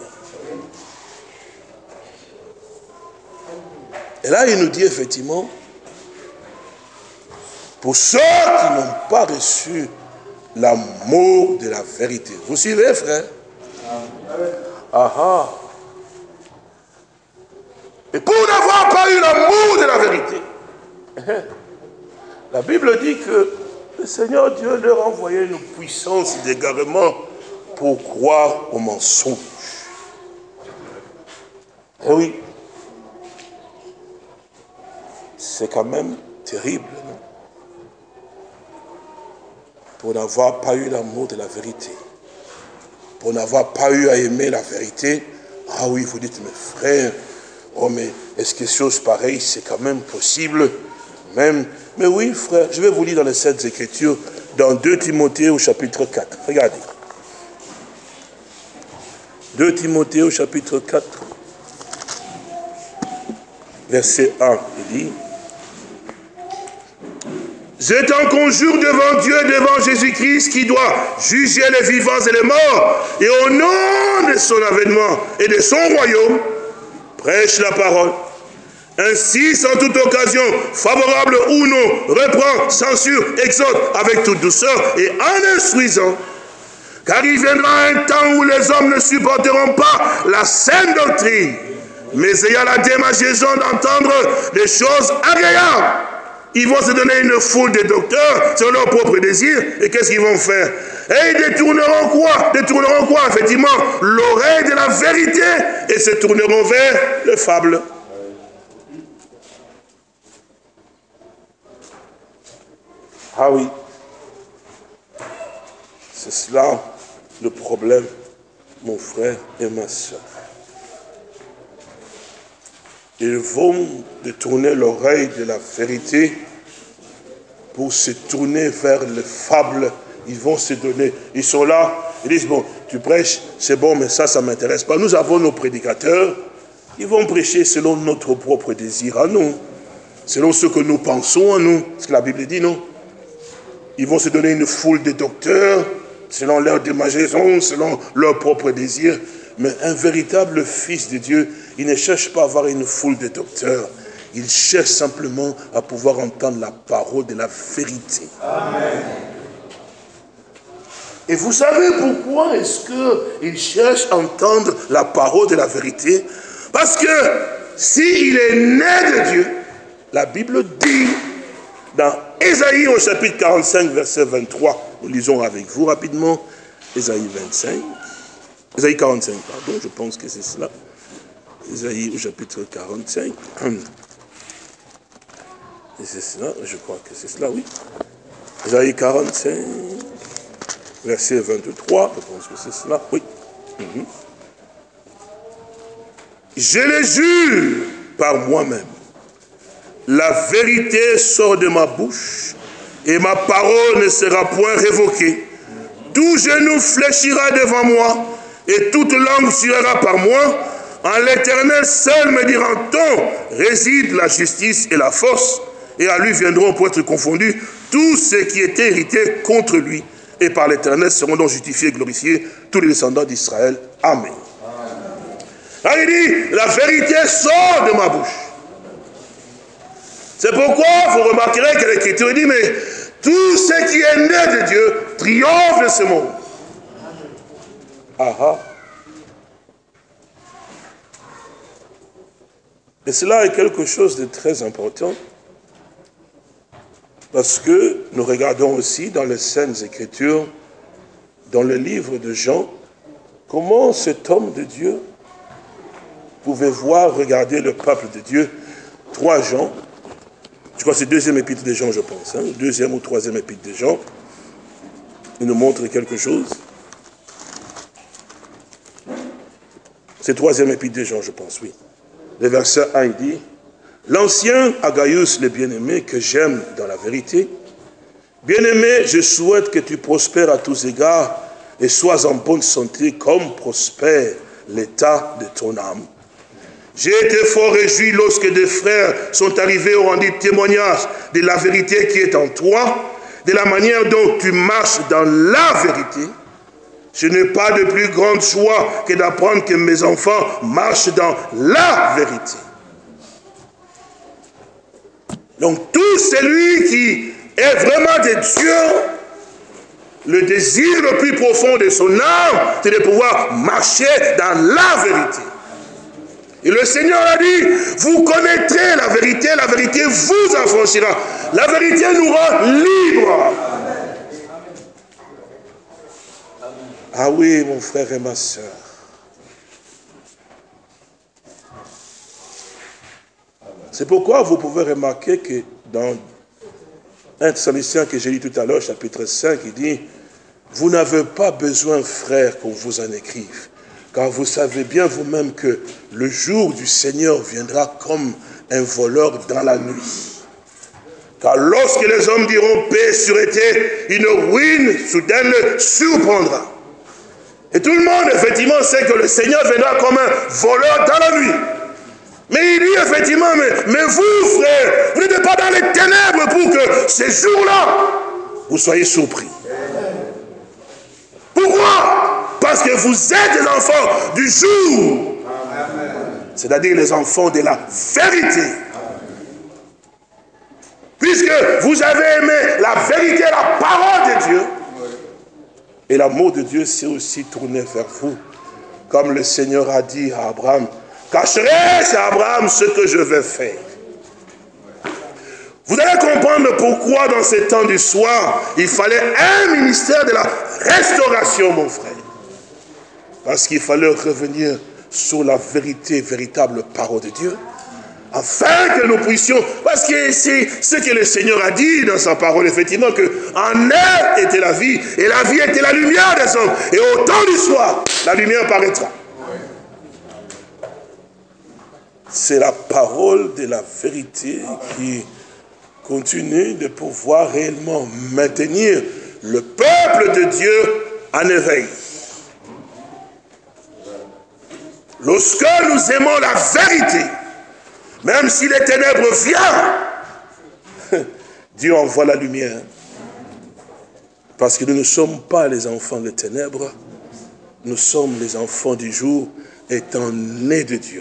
S1: Et là, il nous dit effectivement, pour ceux qui n'ont pas reçu l'amour de la vérité. Vous suivez, frère? Ah ah. Et pour n'avoir pas eu l'amour de la vérité, la Bible dit que le Seigneur Dieu leur a envoyé une puissance d'égarement pour croire au mensonge. Eh oui. C'est quand même terrible, non? Pour n'avoir pas eu l'amour de la vérité, pour n'avoir pas eu à aimer la vérité, Ah oui, vous dites, mes frères, oh mais est-ce que chose pareille, c'est quand même possible? Même, mais oui, frère, je vais vous lire dans les Saintes Écritures, dans deux Timothée au chapitre quatre. Regardez. deux Timothée au chapitre quatre, verset un, il dit, « Je t'en conjure devant Dieu, devant Jésus-Christ, qui doit juger les vivants et les morts, et au nom de son avènement et de son royaume, prêche la parole. Ainsi, sans toute occasion, favorable ou non, reprend, censure, exhorte avec toute douceur et en instruisant. Car il viendra un temps où les hommes ne supporteront pas la saine doctrine, mais ayant la démagogie d'entendre des choses agréables. Ils vont se donner une foule de docteurs selon leurs propres désirs, et qu'est-ce qu'ils vont faire? Et ils détourneront quoi? Détourneront quoi, effectivement? L'oreille de la vérité, et se tourneront vers les fables. Ah oui, c'est cela le problème, mon frère et ma soeur. Ils vont détourner l'oreille de la vérité pour se tourner vers les fables. Ils vont se donner. Ils sont là, ils disent, bon, tu prêches, c'est bon, mais ça, ça ne m'intéresse pas. Nous avons nos prédicateurs. Ils vont prêcher selon notre propre désir à nous, selon ce que nous pensons à nous. Ce que la Bible dit, non? Ils vont se donner une foule de docteurs, selon leur démagogie, selon leur propre désir. Mais un véritable fils de Dieu, il ne cherche pas à avoir une foule de docteurs. Il cherche simplement à pouvoir entendre la parole de la vérité. Amen. Et vous savez pourquoi est-ce qu'il cherche à entendre la parole de la vérité? Parce que s'il est né de Dieu, la Bible dit dans Ésaïe au chapitre quarante-cinq, verset vingt-trois, nous lisons avec vous rapidement, Ésaïe vingt-cinq, Ésaïe quarante-cinq, pardon, je pense que c'est cela. Ésaïe au chapitre quarante-cinq. Et c'est cela, je crois que c'est cela, oui. Ésaïe quarante-cinq, verset vingt-trois, je pense que c'est cela, oui. Mm-hmm. Je le jure par moi-même. La vérité sort de ma bouche et ma parole ne sera point révoquée. Tout genou fléchira devant moi et toute langue jurera par moi. En l'Éternel seul me dira-t-on, réside la justice et la force, et à lui viendront pour être confondus tous ceux qui étaient hérités contre lui. Et par l'Éternel seront donc justifiés et glorifiés tous les descendants d'Israël. Amen. Là, il dit, la vérité sort de ma bouche. C'est pourquoi vous remarquerez que l'Écriture dit, mais tout ce qui est né de Dieu triomphe de ce monde. Ah ah. Et cela est quelque chose de très important, parce que nous regardons aussi dans les Saintes Écritures, dans le livre de Jean, comment cet homme de Dieu pouvait voir, regarder le peuple de Dieu. trois Jean, je crois que c'est le deuxième épître de Jean, je pense, hein, deuxième ou troisième épître de Jean, il nous montre quelque chose. C'est le troisième épître de Jean, je pense, oui. Le verset un, il dit, « L'ancien Agaius, le bien-aimé, que j'aime dans la vérité, bien-aimé, je souhaite que tu prospères à tous égards et sois en bonne santé comme prospère l'état de ton âme. J'ai été fort réjoui lorsque des frères sont arrivés au rendu témoignage de la vérité qui est en toi, de la manière dont tu marches dans la vérité. Je n'ai pas de plus grande joie que d'apprendre que mes enfants marchent dans la vérité. » Donc tout celui qui est vraiment de Dieu, le désir le plus profond de son âme, c'est de pouvoir marcher dans la vérité. Et le Seigneur a dit, vous connaîtrez la vérité, la vérité vous affranchira. La vérité nous rend libres. Ah oui, mon frère et ma soeur. C'est pourquoi vous pouvez remarquer que dans un Thessaloniciens que j'ai lu tout à l'heure, chapitre cinq, il dit, vous n'avez pas besoin, frères, qu'on vous en écrive, Car vous savez bien vous-même que le jour du Seigneur viendra comme un voleur dans la nuit. Car lorsque les hommes diront paix, sûreté, une ruine soudaine le surprendra. Et tout le monde, effectivement, sait que le Seigneur viendra comme un voleur dans la nuit. Mais il dit effectivement, mais, mais vous, frères, vous n'êtes pas dans les ténèbres pour que ces jours-là, vous soyez surpris. Pourquoi? Parce que vous êtes des enfants du jour. C'est-à-dire les enfants de la vérité. Puisque vous avez aimé la vérité, la parole de Dieu, et l'amour de Dieu s'est aussi tourné vers vous. Comme le Seigneur a dit à Abraham, cacherai-je à Abraham ce que je vais faire. Vous allez comprendre pourquoi dans ces temps du soir, il fallait un ministère de la restauration, mon frère. Parce qu'il fallait revenir sur la vérité, véritable parole de Dieu. Afin que nous puissions, parce que c'est ce que le Seigneur a dit dans sa parole, effectivement, que en elle était la vie, et la vie était la lumière des hommes. Et au temps du soir, la lumière paraîtra. C'est la parole de la vérité qui continue de pouvoir réellement maintenir le peuple de Dieu en éveil. Lorsque nous aimons la vérité, même si les ténèbres viennent, Dieu envoie la lumière. Parce que nous ne sommes pas les enfants des ténèbres, nous sommes les enfants du jour étant nés de Dieu.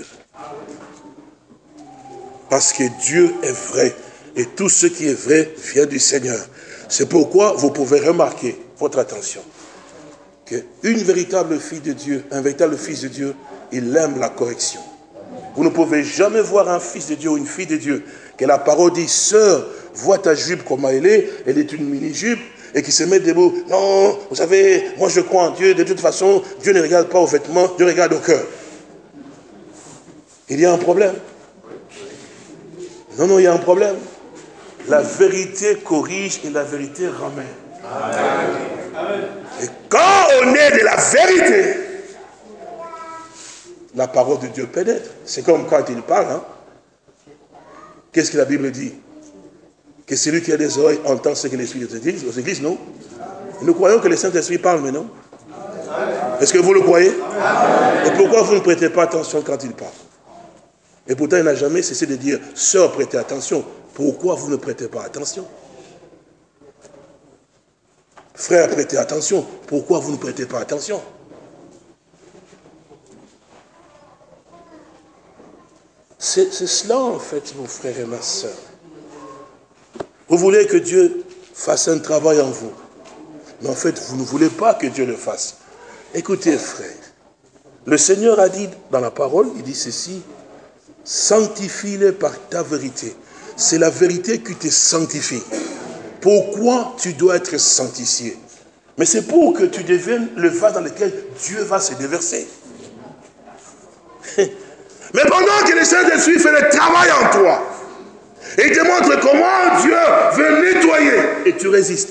S1: Parce que Dieu est vrai, et tout ce qui est vrai vient du Seigneur. C'est pourquoi vous pouvez remarquer, votre attention, qu'une véritable fille de Dieu, un véritable fils de Dieu, il aime la correction. Vous ne pouvez jamais voir un fils de Dieu ou une fille de Dieu que la parole dit, sœur, vois ta jupe comment elle est, elle est une mini-jupe, et qui se met debout. Non, vous savez, moi je crois en Dieu, de toute façon, Dieu ne regarde pas aux vêtements, Dieu regarde au cœur. Il y a un problème. Non, non, il y a un problème. La vérité corrige et la vérité ramène. Amen. Et quand on est de la vérité, la parole de Dieu pénètre. C'est comme quand il parle. Hein? Qu'est-ce que la Bible dit? Que celui qui a des oreilles entend ce que l'Esprit de Dieu dit aux églises, non? Et nous croyons que le Saint-Esprit parle, mais non? Est-ce que vous le croyez? Et pourquoi vous ne prêtez pas attention quand il parle? Et pourtant, il n'a jamais cessé de dire, sœur, prêtez attention. Pourquoi vous ne prêtez pas attention? Frère, prêtez attention. Pourquoi vous ne prêtez pas attention? C'est cela, en fait, mon frère et ma sœur. Vous voulez que Dieu fasse un travail en vous. Mais en fait, vous ne voulez pas que Dieu le fasse. Écoutez, frère. Le Seigneur a dit dans la parole, il dit ceci, sanctifie-les par ta vérité. C'est la vérité qui te sanctifie. Pourquoi tu dois être sanctifié? Mais c'est pour que tu deviennes le vase dans lequel Dieu va se déverser. Mais pendant que le Saint-Esprit fait le travail en toi, et il te montre comment Dieu veut nettoyer, et tu résistes.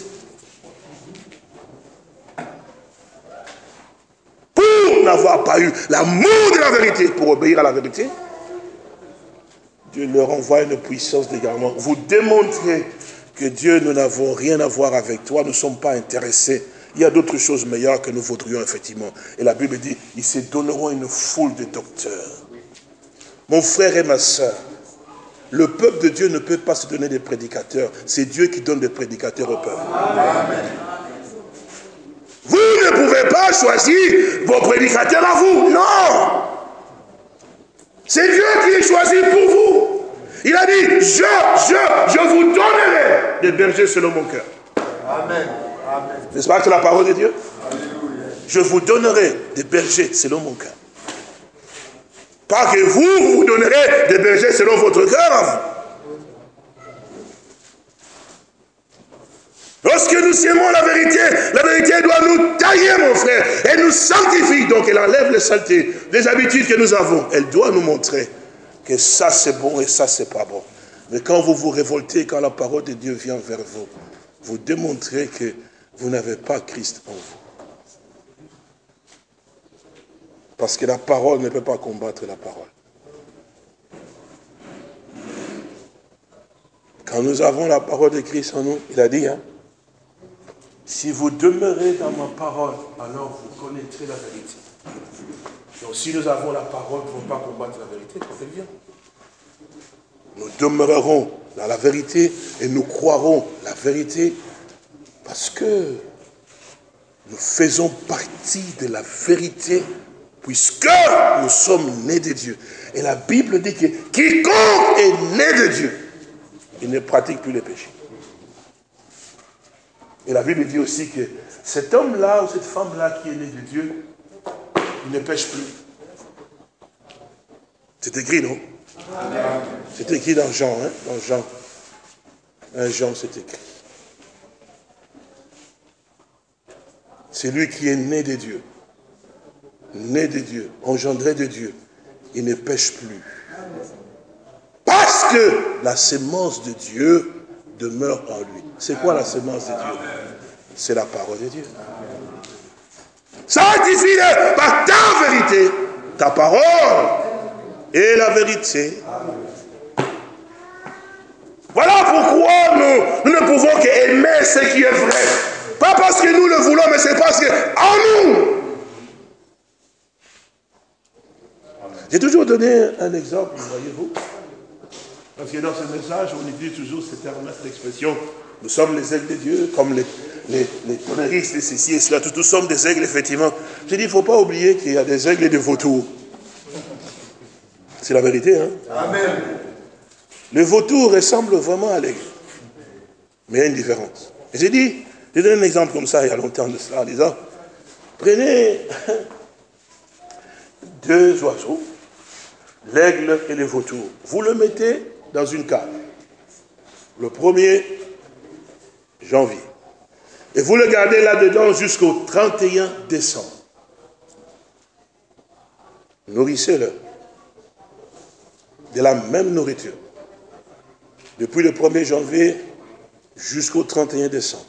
S1: Pour n'avoir pas eu l'amour de la vérité, pour obéir à la vérité, Dieu leur envoie une puissance d'égarement. Vous démontrez que Dieu, nous n'avons rien à voir avec toi, nous ne sommes pas intéressés. Il y a d'autres choses meilleures que nous voudrions, effectivement. Et la Bible dit, ils se donneront une foule de docteurs. Mon frère et ma soeur, le peuple de Dieu ne peut pas se donner des prédicateurs. C'est Dieu qui donne des prédicateurs au peuple. Amen. Vous ne pouvez pas choisir vos prédicateurs à vous. Non. C'est Dieu qui les choisit pour vous. Il a dit, je, je, je vous donnerai des bergers selon mon cœur. Amen. Amen. N'est-ce pas que c'est la parole de Dieu? Alléluia. Je vous donnerai des bergers selon mon cœur. Pas que vous, vous donnerez des bergers selon votre cœur à vous. Lorsque nous aimons la vérité, la vérité doit nous tailler, mon frère. Elle nous sanctifie. Donc elle enlève les saletés, les habitudes que nous avons. Elle doit nous montrer que ça c'est bon et ça c'est pas bon. Mais quand vous vous révoltez, quand la parole de Dieu vient vers vous, vous démontrez que vous n'avez pas Christ en vous. Parce que la parole ne peut pas combattre la parole. Quand nous avons la parole de Christ en nous, il a dit, hein, si vous demeurez dans ma parole, alors vous connaîtrez la vérité. Donc si nous avons la parole, nous ne pouvons pas combattre la vérité quand elle vient. Nous demeurerons dans la vérité et nous croirons la vérité parce que nous faisons partie de la vérité puisque nous sommes nés de Dieu. Et la Bible dit que quiconque est né de Dieu, il ne pratique plus le péché. Et la Bible dit aussi que cet homme-là ou cette femme-là qui est née de Dieu, il ne pêche plus. C'est écrit, non? Amen. C'est écrit dans Jean, hein? Dans Jean. Un Jean, c'est écrit. C'est lui qui est né de Dieu. Né de Dieu, engendré de Dieu. Il ne pêche plus. Parce que la sémence de Dieu demeure en lui. C'est quoi la sémence de Dieu? C'est la parole de Dieu. Sanctifie-le par ta vérité, ta parole et la vérité. Voilà pourquoi nous, nous ne pouvons qu'aimer ce qui est vrai. Pas parce que nous le voulons, mais c'est parce que en nous. J'ai toujours donné un exemple, voyez-vous. Parce que dans ce message, on utilise toujours cette expression, nous sommes les aigles de Dieu, comme les, les, les tonneristes, les ceci et cela, tous, tous sommes des aigles, effectivement. J'ai dit, il ne faut pas oublier qu'il y a des aigles et des vautours. C'est la vérité, hein? Amen. Le vautour ressemble vraiment à l'aigle. Mais il y a une différence. Et j'ai dit, j'ai donné un exemple comme ça il y a longtemps de cela, en disant, prenez deux oiseaux, l'aigle et le vautour. Vous le mettez dans une cave. Le premier janvier. Et vous le gardez là-dedans jusqu'au trente et un décembre. Nourrissez-le de la même nourriture. Depuis le premier janvier jusqu'au trente et un décembre.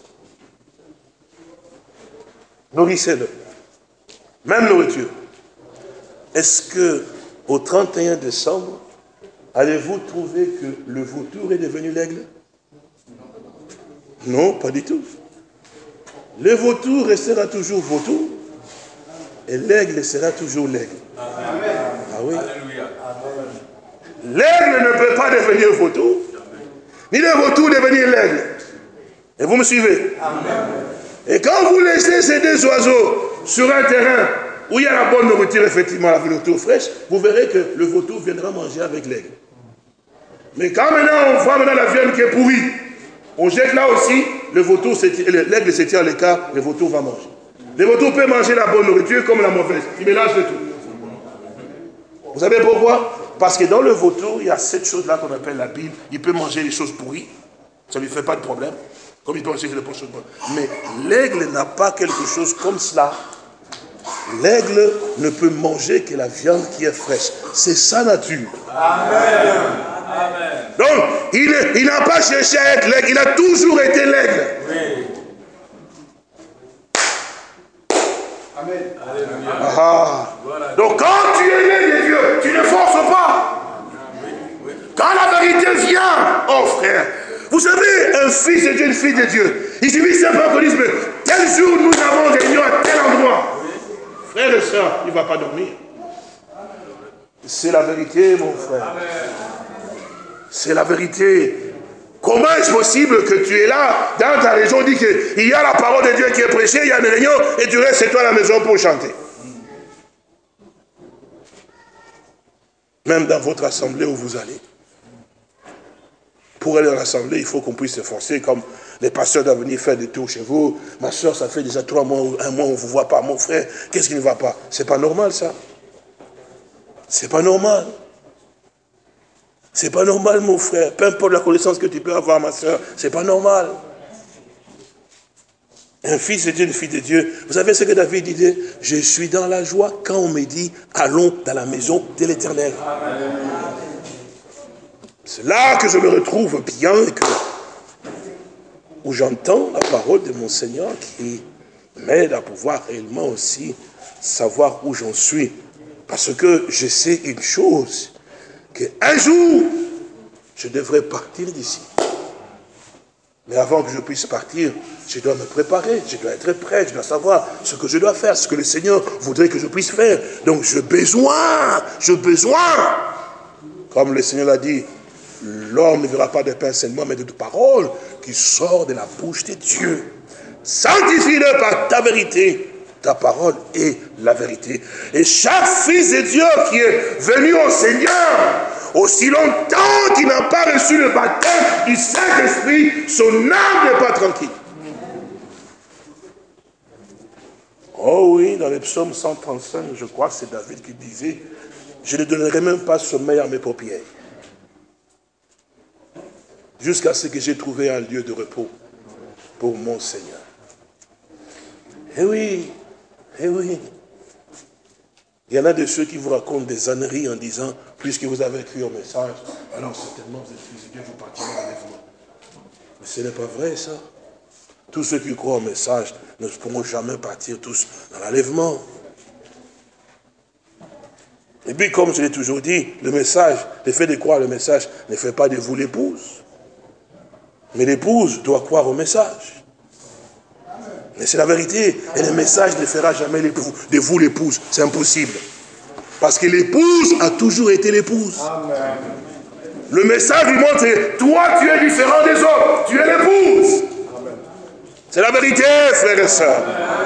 S1: Nourrissez-le. Même nourriture. Est-ce que au trente et un décembre, allez-vous trouver que le vautour est devenu l'aigle? Non, pas du tout. Le vautour restera toujours vautour et l'aigle sera toujours l'aigle. Ah oui. L'aigle ne peut pas devenir vautour, ni le vautour devenir l'aigle. Et vous me suivez? Amen. Et quand vous laissez ces deux oiseaux sur un terrain où il y a la bonne nourriture, effectivement, la nourriture fraîche, vous verrez que le vautour viendra manger avec l'aigle. Mais quand maintenant on voit maintenant la viande qui est pourrie, on jette là aussi, le vautour, l'aigle se tient à l'écart, le vautour va manger. Le vautour peut manger la bonne nourriture comme la mauvaise. Il mélange le tout. Vous savez pourquoi? Parce que dans le vautour, il y a cette chose-là qu'on appelle la Bible. Il peut manger les choses pourries. Ça ne lui fait pas de problème. Comme il peut manger les choses bonnes. Mais l'aigle n'a pas quelque chose comme cela. L'aigle ne peut manger que la viande qui est fraîche. C'est sa nature. Amen. Amen. Donc, il, il n'a pas cherché à être l'aigle. Il a toujours été l'aigle. Oui. Amen. Ah. Donc, quand tu es né de Dieu, tu ne forces pas. Quand la vérité vient, oh frère, vous savez, un fils de Dieu, une fille de Dieu, il suffit simplement qu'on dise, mais tel jour nous avons réunion à tel endroit. Frère et soeur, il ne va pas dormir. C'est la vérité, mon frère. C'est la vérité. Comment est-ce possible que tu es là, dans ta région, on dit qu'il y a la parole de Dieu qui est prêchée, il y a une réunion, et tu restes chez toi à la maison pour chanter? Même dans votre assemblée où vous allez. Pour aller dans l'assemblée, il faut qu'on puisse s'efforcer, comme les pasteurs doivent venir faire des tours chez vous. Ma soeur, ça fait déjà trois mois, un mois, on ne vous voit pas. Mon frère, qu'est-ce qui ne va pas? C'est pas normal, ça. C'est pas normal. C'est pas normal, mon frère. Peu importe la connaissance que tu peux avoir, ma soeur, c'est pas normal. Un fils de Dieu, une fille de Dieu. Vous savez ce que David disait? Je suis dans la joie quand on me dit, allons dans la maison de l'Éternel. C'est là que je me retrouve bien et que, où j'entends la parole de mon Seigneur qui m'aide à pouvoir réellement aussi savoir où j'en suis Parce que je sais une chose, qu'un jour, je devrais partir d'ici. Mais avant que je puisse partir, je dois me préparer, je dois être prêt, je dois savoir ce que je dois faire, ce que le Seigneur voudrait que je puisse faire. Donc j'ai besoin, j'ai besoin. Comme le Seigneur l'a dit, l'homme ne verra pas de pain seulement, mais de toute parole qui sort de la bouche de Dieu. Sanctifie-le par ta vérité. Ta parole est la vérité. Et chaque fils de Dieu qui est venu au Seigneur, aussi longtemps qu'il n'a pas reçu le baptême du Saint-Esprit, son âme n'est pas tranquille. Oh oui, dans le psaume cent trente-cinq, je crois que c'est David qui disait, je ne donnerai même pas sommeil à mes paupières, jusqu'à ce que j'ai trouvé un lieu de repos pour mon Seigneur. Eh oui, eh oui. Il y en a de ceux qui vous racontent des âneries en disant, puisque vous avez écrit au message, alors certainement vous êtes fils de Dieu, vous partirez en enlèvement. Mais ce n'est pas vrai ça. Tous ceux qui croient au message ne pourront jamais partir tous dans l'enlèvement. Et puis comme je l'ai toujours dit, le message, le fait de croire le message ne fait pas de vous l'épouse. Mais l'épouse doit croire au message. Mais c'est la vérité. Et le message ne fera jamais de vous l'épouse. C'est impossible. Parce que l'épouse a toujours été l'épouse. Le message lui montre, toi tu es différent des autres. Tu es l'épouse. C'est la vérité, frères et sœurs.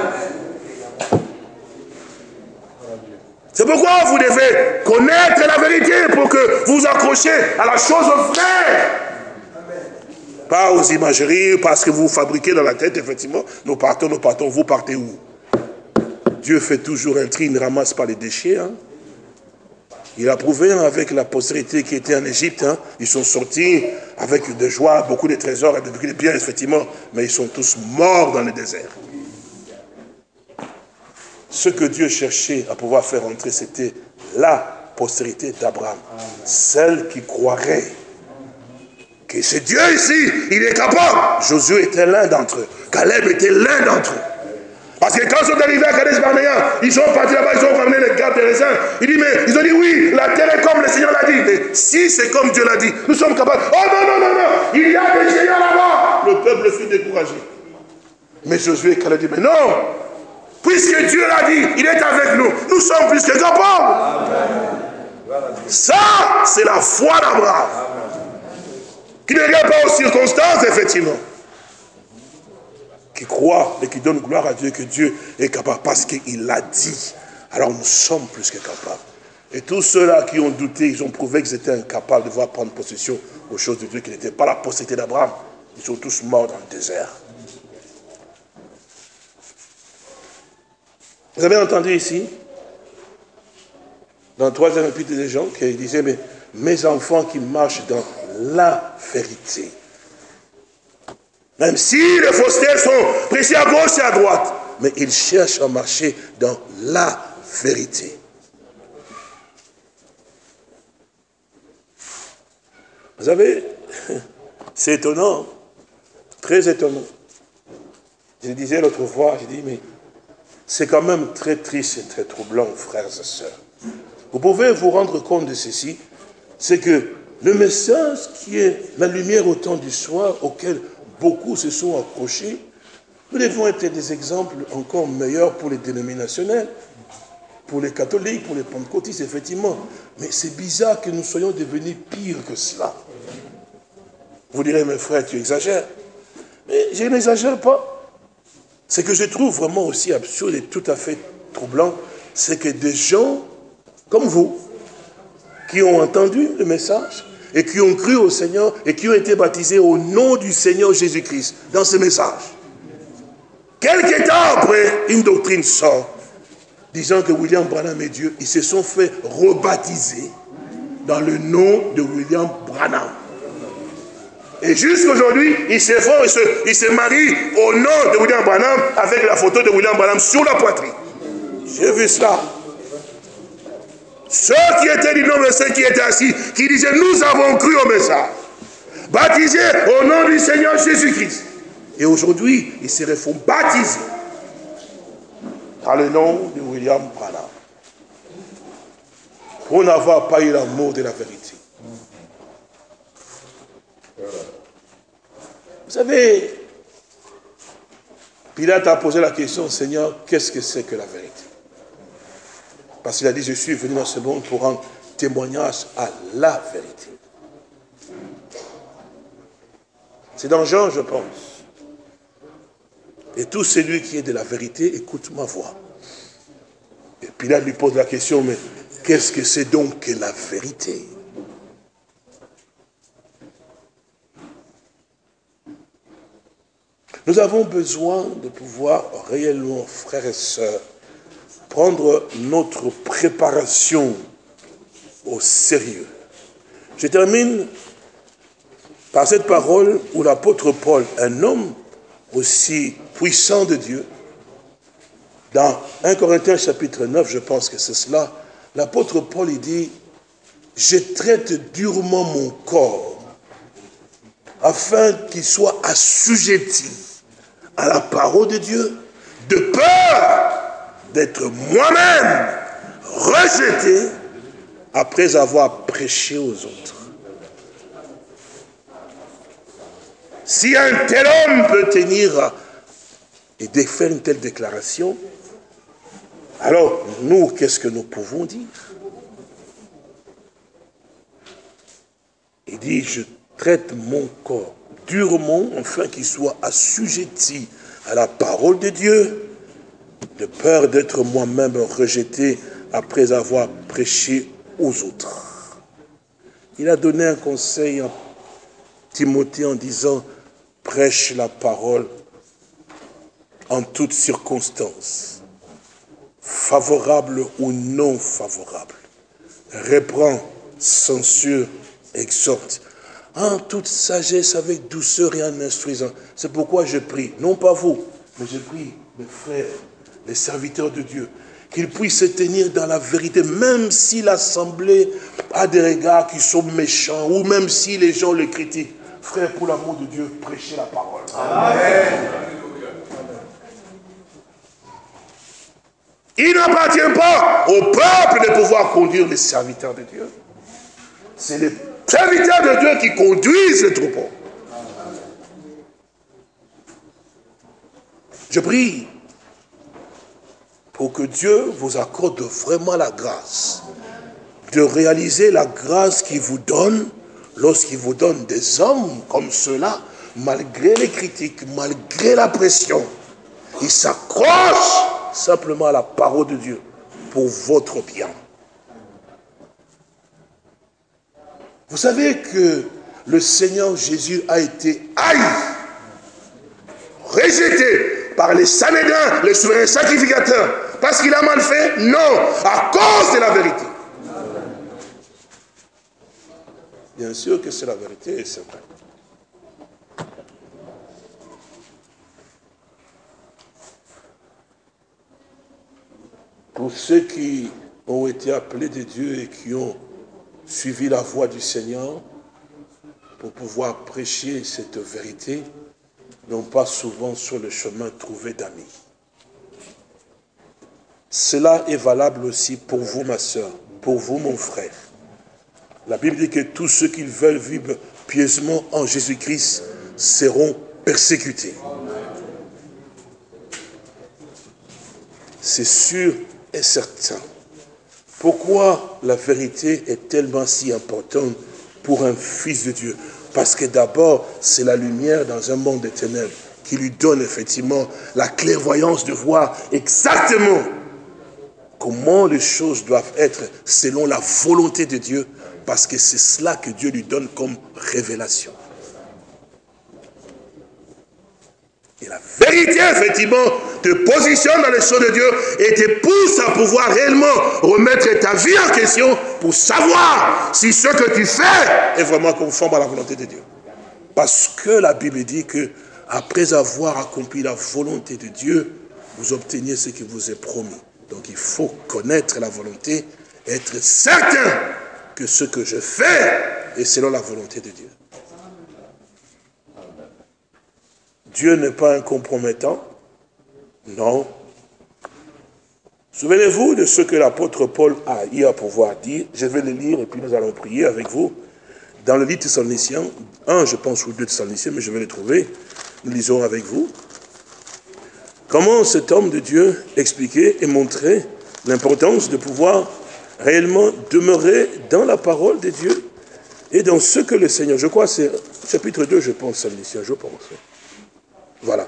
S1: C'est pourquoi vous devez connaître la vérité pour que vous accrochiez à la chose vraie. Pas aux imageries, parce que vous fabriquez dans la tête, effectivement, nous partons, nous partons, vous partez où? Dieu fait toujours un tri, il ne ramasse pas les déchets. Hein. Il a prouvé hein, avec la postérité qui était en Égypte, hein, ils sont sortis avec de joie, beaucoup de trésors et beaucoup de biens, effectivement, mais ils sont tous morts dans le désert. Ce que Dieu cherchait à pouvoir faire entrer, c'était la postérité d'Abraham, celle qui croirait que c'est Dieu ici, il est capable. Josué était l'un d'entre eux. Caleb était l'un d'entre eux. Parce que quand ils sont arrivés à Kadesh Barnéa, ils sont partis là-bas, ils ont ramené les grappes de raisin. Il dit, mais ils ont dit oui, la terre est comme le Seigneur l'a dit. Mais si c'est comme Dieu l'a dit, nous sommes capables. Oh non, non, non, non, il y a des géants là-bas. Le peuple fut découragé. Mais Josué et Caleb dit, mais non, puisque Dieu l'a dit, il est avec nous, nous sommes plus que capables. Ça, c'est la foi d'Abraham. Qui ne regarde pas aux circonstances, effectivement. Qui croit et qui donne gloire à Dieu que Dieu est capable parce qu'il l'a dit. Alors nous sommes plus que capables. Et tous ceux-là qui ont douté, ils ont prouvé qu'ils étaient incapables de voir prendre possession aux choses de Dieu qui n'étaient pas la postérité d'Abraham. Ils sont tous morts dans le désert. Vous avez entendu ici, dans le troisième épître des gens, qui disait, mais mes enfants qui marchent dans la vérité. Même si les faussaires sont pressés à gauche et à droite, mais ils cherchent à marcher dans la vérité. Vous savez, c'est étonnant, très étonnant. Je disais l'autre fois, je dis, mais c'est quand même très triste et très troublant, frères et sœurs. Vous pouvez vous rendre compte de ceci, c'est que le message qui est la lumière au temps du soir, auquel beaucoup se sont accrochés, nous devons être des exemples encore meilleurs pour les dénominationnels, pour les catholiques, pour les pentecôtistes, effectivement. Mais c'est bizarre que nous soyons devenus pires que cela. Vous direz, mes frères, tu exagères. Mais je n'exagère pas. Ce que je trouve vraiment aussi absurde et tout à fait troublant, c'est que des gens comme vous, qui ont entendu le message, et qui ont cru au Seigneur, et qui ont été baptisés au nom du Seigneur Jésus-Christ, dans ce message. Quelques temps après, une doctrine sort, disant que William Branham est Dieu, ils se sont fait rebaptiser dans le nom de William Branham. Et jusqu'aujourd'hui, ils se font, ils se, ils se marient au nom de William Branham, avec la photo de William Branham sur la poitrine. J'ai vu cela. Ceux qui étaient du nombre de ceux qui étaient assis, qui disaient, nous avons cru au message, baptisés au nom du Seigneur Jésus-Christ. Et aujourd'hui, ils se refont baptiser dans le nom de William Branham. pour n'avoir pas eu l'amour de la vérité. Vous savez, Pilate a posé la question, Seigneur, qu'est-ce que c'est que la vérité? Parce qu'il a dit, je suis venu dans ce monde pour rendre témoignage à la vérité. C'est dans Jean, je pense. Et tout celui qui est de la vérité, écoute ma voix. Et Pilate lui pose la question, mais qu'est-ce que c'est donc que la vérité? Nous avons besoin de pouvoir réellement, frères et sœurs, prendre notre préparation au sérieux. Je termine par cette parole où l'apôtre Paul, un homme aussi puissant de Dieu, dans un Corinthiens chapitre neuf, je pense que c'est cela, l'apôtre Paul il dit, je traite durement mon corps afin qu'il soit assujetti à la parole de Dieu, de peur d'être moi-même rejeté après avoir prêché aux autres. Si un tel homme peut tenir et faire une telle déclaration, alors nous, qu'est-ce que nous pouvons dire? Il dit, je traite mon corps durement, afin qu'il soit assujetti à la parole de Dieu, de peur d'être moi-même rejeté après avoir prêché aux autres. Il a donné un conseil à Timothée en disant, prêche la parole en toutes circonstances, favorable ou non favorable. Reprends, censure, exhorte. En toute sagesse, avec douceur et en instruisant. C'est pourquoi je prie, non pas vous, mais je prie mes frères, les serviteurs de Dieu, qu'ils puissent se tenir dans la vérité, même si l'assemblée a des regards qui sont méchants, ou même si les gens le critiquent. Frère, pour l'amour de Dieu, prêchez la parole. Amen. Il n'appartient pas au peuple de pouvoir conduire les serviteurs de Dieu. C'est les serviteurs de Dieu qui conduisent le troupeau. Je prie pour que Dieu vous accorde vraiment la grâce de réaliser la grâce qu'il vous donne lorsqu'il vous donne des hommes comme ceux-là, malgré les critiques, malgré la pression. Ils s'accrochent simplement à la parole de Dieu pour votre bien. Vous savez que le Seigneur Jésus a été haï, rejeté par les Sanhédrins, les souverains sacrificateurs, parce qu'il a mal fait? Non, à cause de la vérité. Bien sûr que c'est la vérité, c'est vrai. Pour ceux qui ont été appelés de Dieu et qui ont suivi la voie du Seigneur pour pouvoir prêcher cette vérité, n'ont pas souvent sur le chemin trouvé d'amis. Cela est valable aussi pour vous, ma sœur, pour vous, mon frère. La Bible dit que tous ceux qui veulent vivre pieusement en Jésus-Christ seront persécutés. C'est sûr et certain. Pourquoi la vérité est tellement si importante pour un fils de Dieu? Parce que d'abord, c'est la lumière dans un monde de ténèbres qui lui donne effectivement la clairvoyance de voir exactement comment les choses doivent être selon la volonté de Dieu, parce que c'est cela que Dieu lui donne comme révélation. Et la vérité, effectivement, te positionne dans les choses de Dieu et te pousse à pouvoir réellement remettre ta vie en question pour savoir si ce que tu fais est vraiment conforme à la volonté de Dieu. Parce que la Bible dit que après avoir accompli la volonté de Dieu, vous obteniez ce qui vous est promis. Donc il faut connaître la volonté, être certain que ce que je fais est selon la volonté de Dieu. Dieu n'est pas un compromettant. Non. Souvenez-vous de ce que l'apôtre Paul a eu à pouvoir dire. Je vais le lire et puis nous allons prier avec vous. Dans le livre Thessaloniciens, un, je pense, ou deux Thessaloniciens, mais je vais le trouver. Nous lisons avec vous. Comment cet homme de Dieu expliquait et montrait l'importance de pouvoir réellement demeurer dans la parole de Dieu et dans ce que le Seigneur, je crois c'est chapitre deux, je pense, Thessaloniciens, je pense. Voilà.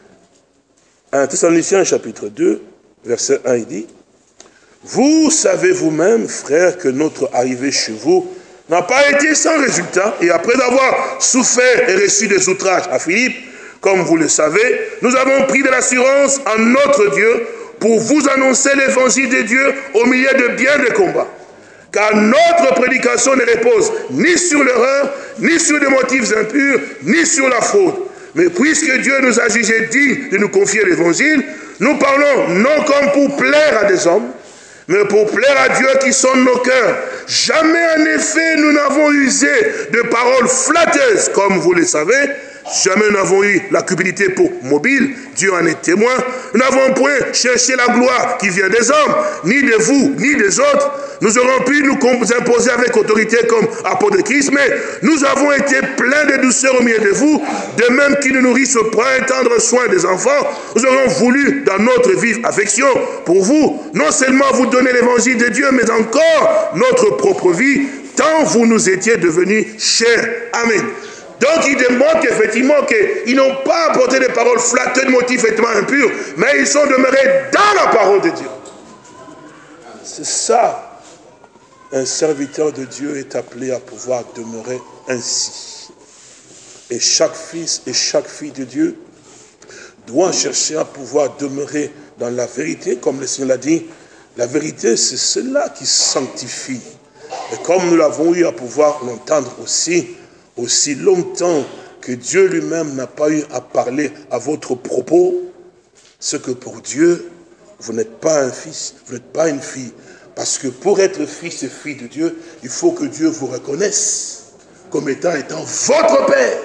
S1: Un Thessaloniciens, chapitre deux, verset un, il dit, « Vous savez vous-même, frères, que notre arrivée chez vous n'a pas été sans résultat, et après avoir souffert et reçu des outrages à Philippe, comme vous le savez, nous avons pris de l'assurance en notre Dieu pour vous annoncer l'évangile de Dieu au milieu de bien des combats. Car notre prédication ne repose ni sur l'erreur, ni sur des motifs impurs, ni sur la faute. Mais puisque Dieu nous a jugés dignes de nous confier l'évangile, nous parlons non comme pour plaire à des hommes, mais pour plaire à Dieu qui sonde nos cœurs. Jamais en effet nous n'avons usé de paroles flatteuses, comme vous le savez. Jamais nous n'avons eu la cupidité pour mobile, Dieu en est témoin. Nous n'avons point cherché la gloire qui vient des hommes, ni de vous, ni des autres. Nous aurons pu nous imposer avec autorité comme apôtres de Christ, mais nous avons été pleins de douceur au milieu de vous, de même qu'ils nous nourrissent point un tendre soin des enfants. Nous aurons voulu, dans notre vive affection pour vous, non seulement vous donner l'évangile de Dieu, mais encore notre propre vie, tant vous nous étiez devenus chers. Amen. Donc il démontre qu'effectivement qu'ils n'ont pas apporté des paroles flatteuses de motifs effectivement impurs, mais ils sont demeurés dans la parole de Dieu. C'est ça, un serviteur de Dieu est appelé à pouvoir demeurer ainsi. Et chaque fils et chaque fille de Dieu doit chercher à pouvoir demeurer dans la vérité, comme le Seigneur l'a dit. La vérité, c'est cela qui sanctifie. Et comme nous l'avons eu à pouvoir l'entendre aussi, aussi longtemps que Dieu lui-même n'a pas eu à parler à votre propos, c'est que pour Dieu, vous n'êtes pas un fils, vous n'êtes pas une fille. Parce que pour être fils et fille de Dieu, il faut que Dieu vous reconnaisse comme étant, étant votre Père.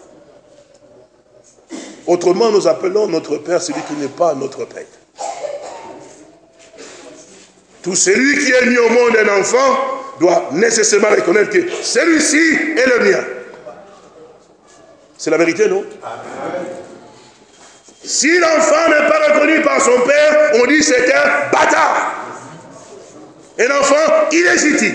S1: Autrement, nous appelons notre Père celui qui n'est pas notre Père. Tout celui qui est mis au monde un enfant doit nécessairement reconnaître que celui-ci est le mien. C'est la vérité, non? Amen. Si l'enfant n'est pas reconnu par son père, on dit c'est un bâtard. Un enfant illégitime.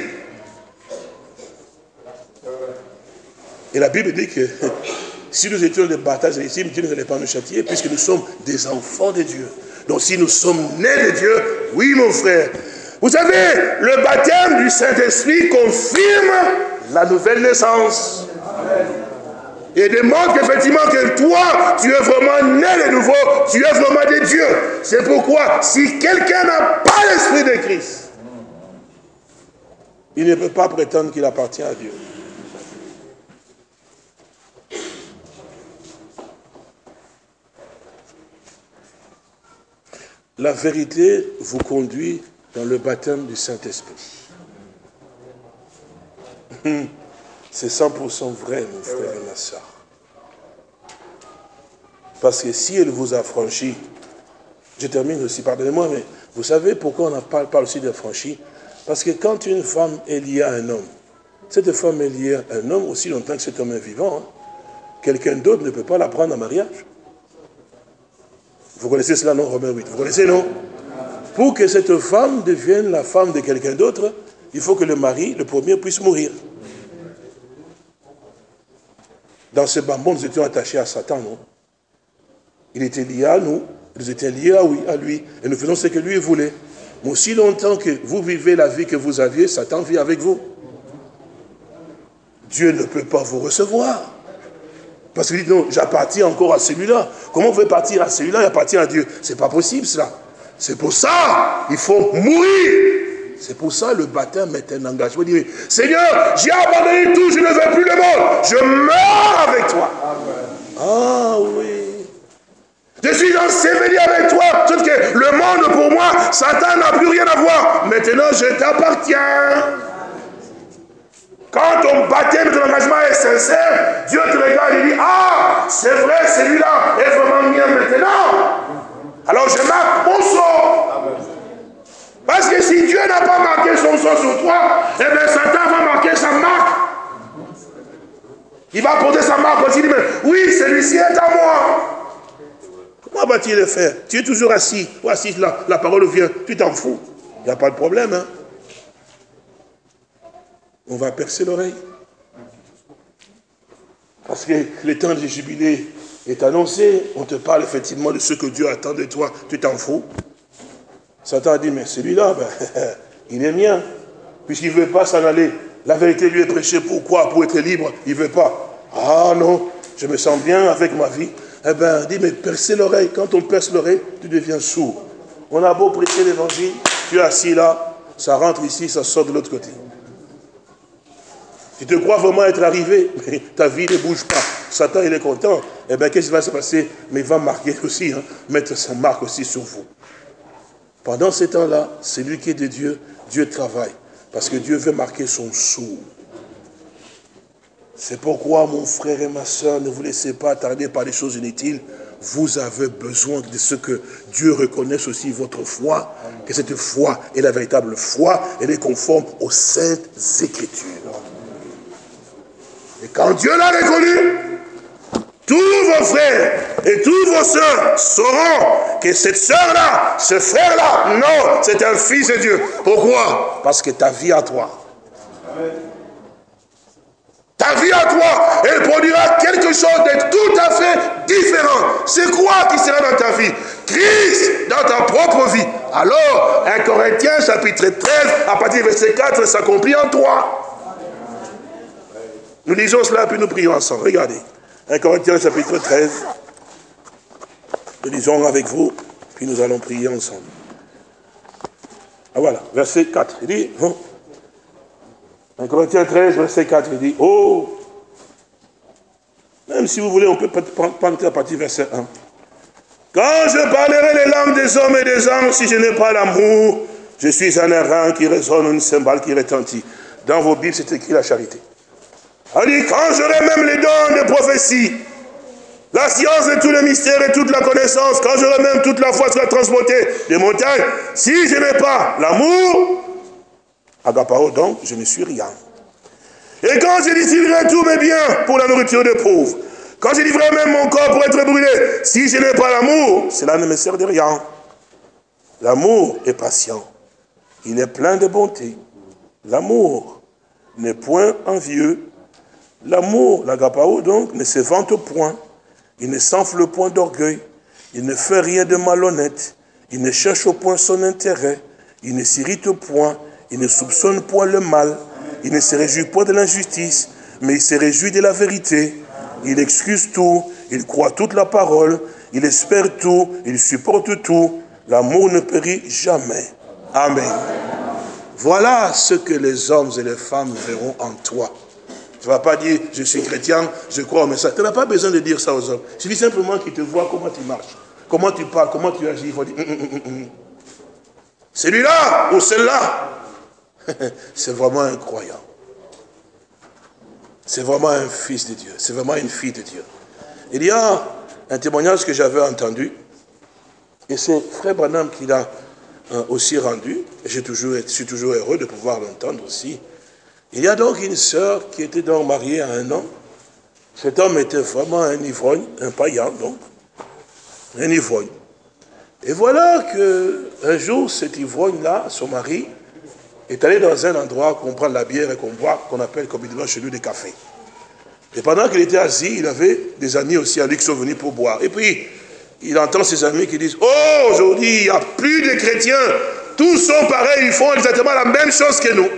S1: Et la Bible dit que si nous étions des bâtards illégitimes, Dieu ne allait pas nous châtier, puisque nous sommes des enfants de Dieu. Donc si nous sommes nés de Dieu, oui mon frère. Vous savez, le baptême du Saint-Esprit confirme la nouvelle naissance. Amen. Et démontre qu'effectivement que toi, tu es vraiment né de nouveau, tu es vraiment de Dieu. C'est pourquoi, si quelqu'un n'a pas l'esprit de Christ, il ne peut pas prétendre qu'il appartient à Dieu. La vérité vous conduit dans le baptême du Saint-Esprit. C'est cent pour cent vrai, mon frère et ma soeur. Parce que si elle vous a franchi, je termine aussi, pardonnez-moi, mais vous savez pourquoi on parle, parle aussi d'affranchi? Parce que quand une femme est liée à un homme, cette femme est liée à un homme aussi longtemps que cet homme est vivant, hein, quelqu'un d'autre ne peut pas la prendre en mariage. Vous connaissez cela, non, Romains huit? Vous connaissez, non? Pour que cette femme devienne la femme de quelqu'un d'autre, il faut que le mari, le premier, puisse mourir. Dans ce bambon, nous étions attachés à Satan, non? Il était lié à nous, nous étions liés à, oui, à lui, et nous faisons ce que lui voulait. Mais aussi longtemps que vous vivez la vie que vous aviez, Satan vit avec vous. Dieu ne peut pas vous recevoir. Parce qu'il dit, non, j'appartiens encore à celui-là. Comment vous pouvez partir à celui-là et appartenir à Dieu? C'est pas possible, cela. C'est pour ça, il faut mourir. C'est pour ça le baptême est un engagement. Dire, Seigneur, j'ai abandonné tout, je ne veux plus le monde. Je meurs avec toi. Amen. Ah oui. Je suis enseveli avec toi. Sauf que le monde pour moi, Satan n'a plus rien à voir. Maintenant, je t'appartiens. Quand ton baptême, ton engagement est sincère, Dieu te regarde et dit, ah, c'est vrai, celui-là est vraiment mien maintenant. Alors je marque mon sort. Parce que si Dieu n'a pas marqué son sang sur toi, eh bien Satan va marquer sa marque. Il va porter sa marque aussi. Il dit, mais oui, celui-ci est à moi. Comment va-t-il le faire? Tu es toujours assis. Ou assis là, la parole vient, tu t'en fous. Il n'y a pas de problème. Hein? On va percer l'oreille. Parce que le temps du jubilé est annoncé. On te parle effectivement de ce que Dieu attend de toi. Tu t'en fous. Satan a dit, mais celui-là, ben, il est mien. Puisqu'il ne veut pas s'en aller. La vérité lui est prêchée. Pourquoi? Pour être libre. Il ne veut pas. Ah non, je me sens bien avec ma vie. Eh bien, dis, mais percer l'oreille. Quand on perce l'oreille, tu deviens sourd. On a beau prêcher l'évangile, tu es assis là, ça rentre ici, ça sort de l'autre côté. Tu te crois vraiment être arrivé, mais ta vie ne bouge pas. Satan, il est content. Eh bien, qu'est-ce qui va se passer? Mais il va marquer aussi, hein, mettre sa marque aussi sur vous. Pendant ce temps-là, celui qui est de Dieu, Dieu travaille. Parce que Dieu veut marquer son sceau. C'est pourquoi, mon frère et ma soeur, ne vous laissez pas attarder par des choses inutiles. Vous avez besoin de ce que Dieu reconnaisse aussi votre foi, que cette foi est la véritable foi, elle est conforme aux saintes Écritures. Et quand Dieu l'a reconnu, tous vos frères et tous vos sœurs sauront que cette sœur-là, ce frère-là, non, c'est un fils de Dieu. Pourquoi? Parce que ta vie à toi. Amen. Ta vie à toi, elle produira quelque chose de tout à fait différent. C'est quoi qui sera dans ta vie? Christ dans ta propre vie. Alors, un Corinthiens chapitre treize, à partir du verset quatre, s'accomplit en toi. Nous lisons cela, puis nous prions ensemble. Regardez. un Corinthiens chapitre treize. Nous lisons avec vous, puis nous allons prier ensemble. Ah voilà, verset quatre. Il dit... Oh, un Corinthiens treize, verset quatre, il dit, oh, même si vous voulez, on peut prendre à partir du verset un. Quand je parlerai les langues des hommes et des anges, si je n'ai pas l'amour, je suis un airain qui résonne, une cymbale qui retentit. Dans vos Bibles, c'est écrit la charité. Il dit, quand j'aurai même les dons de prophétie, la science et tous les mystères et toute la connaissance, quand j'aurai même toute la foi sur la transporter des montagnes, si je n'ai pas l'amour, agapao, donc, je ne suis rien. Et quand je distribuerai tous mes biens pour la nourriture des pauvres, quand je livrerai même mon corps pour être brûlé, si je n'ai pas l'amour, cela ne me sert de rien. L'amour est patient. Il est plein de bonté. L'amour n'est point envieux. L'amour, l'agapao, donc, ne se vante point. Il ne s'enfle point d'orgueil. Il ne fait rien de malhonnête. Il ne cherche au point son intérêt. Il ne s'irrite point. Il ne soupçonne point le mal. Il ne se réjouit point de l'injustice, mais il se réjouit de la vérité. Il excuse tout. Il croit toute la parole. Il espère tout. Il supporte tout. L'amour ne périt jamais. Amen. Voilà ce que les hommes et les femmes verront en toi. Tu ne vas pas dire, je suis chrétien, je crois au message. Tu n'as pas besoin de dire ça aux hommes. Il suffit simplement qu'ils te voient comment tu marches, comment tu parles, comment tu agis. Il faut dire, hum, hum, hum, hum. Celui-là ou celle-là, c'est vraiment un croyant. C'est vraiment un fils de Dieu. C'est vraiment une fille de Dieu. Il y a un témoignage que j'avais entendu, et c'est Frère Branham qui l'a euh, aussi rendu. Et j'ai toujours, je suis toujours heureux de pouvoir l'entendre aussi. Il y a donc une sœur qui était donc mariée à un homme. Cet homme était vraiment un ivrogne, un païen donc, un ivrogne. Et voilà qu'un jour, cet ivrogne-là, son mari, est allé dans un endroit où on prend de la bière et qu'on boit, qu'on appelle communément chez nous des cafés. Et pendant qu'il était assis, il avait des amis aussi à lui qui sont venus pour boire. Et puis, il entend ses amis qui disent, « Oh, aujourd'hui, il n'y a plus de chrétiens. Tous sont pareils, ils font exactement la même chose que nous. »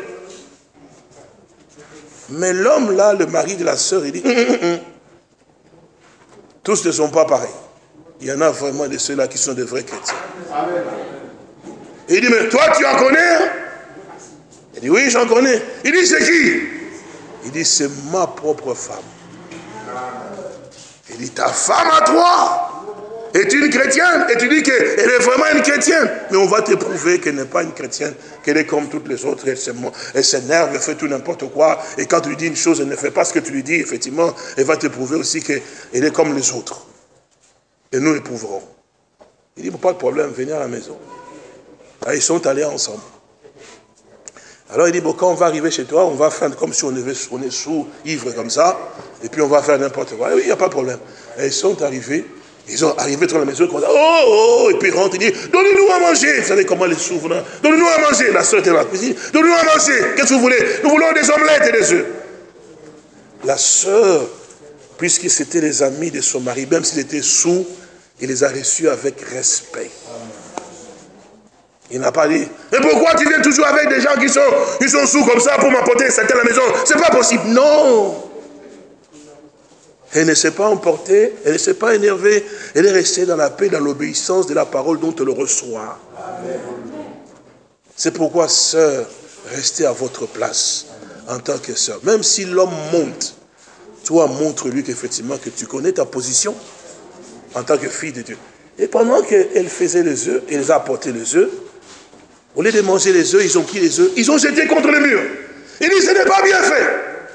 S1: Mais l'homme là, le mari de la sœur, il dit, hum, hum, hum. Tous ne sont pas pareils. Il y en a vraiment de ceux-là qui sont de vrais chrétiens. Amen. Et il dit, mais toi tu en connais? Il dit, oui, j'en connais. Il dit, c'est qui? Il dit, c'est ma propre femme. Il dit, ta femme à toi est une chrétienne? Et tu dis qu'elle est vraiment une chrétienne. Mais on va te prouver qu'elle n'est pas une chrétienne, qu'elle est comme toutes les autres, elle s'énerve, elle fait tout n'importe quoi. Et quand tu lui dis une chose, elle ne fait pas ce que tu lui dis, effectivement, elle va te prouver aussi qu'elle est comme les autres. Et nous le prouverons. Il dit, pas de problème, venez à la maison. Alors, ils sont allés ensemble. Alors il dit, bon, quand on va arriver chez toi, on va faire comme si on est, on est sous, ivre comme ça, et puis on va faire n'importe quoi. Oui, il n'y a pas de problème. Et ils sont arrivés, ils sont arrivés dans la maison, ils ont dit, oh, oh, et puis ils rentrent, ils disent, donnez-nous à manger. Vous savez comment les souverains, donnez-nous à manger. La soeur était dans la cuisine, donnez-nous à manger. Qu'est-ce que vous voulez? Nous voulons des omelettes et des œufs. La soeur, puisque c'était les amis de son mari, même s'il était sous, il les a reçus avec respect. Il n'a pas dit, mais pourquoi tu viens toujours avec des gens qui sont, qui sont sous comme ça pour m'apporter ça à la maison? C'est pas possible. Non. Elle ne s'est pas emportée, elle ne s'est pas énervée. Elle est restée dans la paix, dans l'obéissance de la parole dont elle reçoit. C'est pourquoi, sœur, restez à votre place en tant que sœur. Même si l'homme monte, toi, montre-lui qu'effectivement que tu connais ta position en tant que fille de Dieu. Et pendant qu'elle faisait les œufs, elle les a apporté les œufs, au lieu de manger les œufs, ils ont pris les œufs, ils ont jeté contre le mur. Il dit, ce n'est pas bien fait.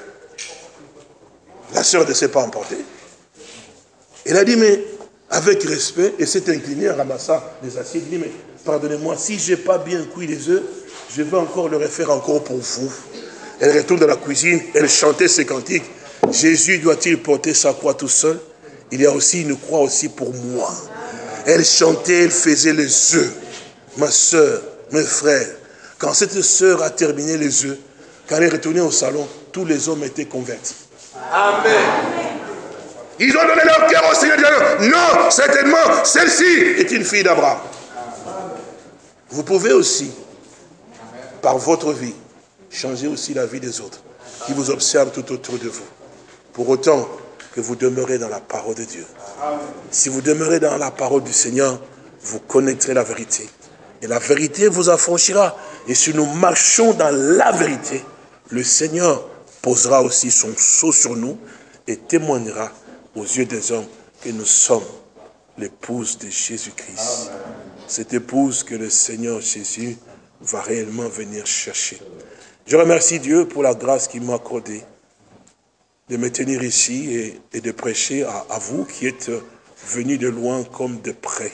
S1: La sœur ne s'est pas emportée. Elle a dit, mais avec respect, et s'est inclinée en ramassant les assiettes. Elle dit, mais pardonnez-moi, si je n'ai pas bien cuit les œufs, je vais encore le refaire encore pour vous. Elle retourne dans la cuisine, elle chantait ses cantiques. Jésus doit-il porter sa croix tout seul? Il y a aussi une croix aussi pour moi. Elle chantait, elle faisait les œufs. Ma sœur, mes frères, quand cette sœur a terminé les œufs, quand elle est retournée au salon, tous les hommes étaient convertis. Amen. Ils ont donné leur cœur au Seigneur. Non, certainement, celle-ci est une fille d'Abraham. Vous pouvez aussi, par votre vie, changer aussi la vie des autres, qui vous observent tout autour de vous. Pour autant que vous demeurez dans la parole de Dieu. Si vous demeurez dans la parole du Seigneur, vous connaîtrez la vérité. Et la vérité vous affranchira. Et si nous marchons dans la vérité, le Seigneur posera aussi son sceau sur nous et témoignera aux yeux des hommes que nous sommes l'épouse de Jésus-Christ. Cette épouse que le Seigneur Jésus va réellement venir chercher. Je remercie Dieu pour la grâce qu'il m'a accordée de me tenir ici et, et de prêcher à, à vous qui êtes venus de loin comme de près.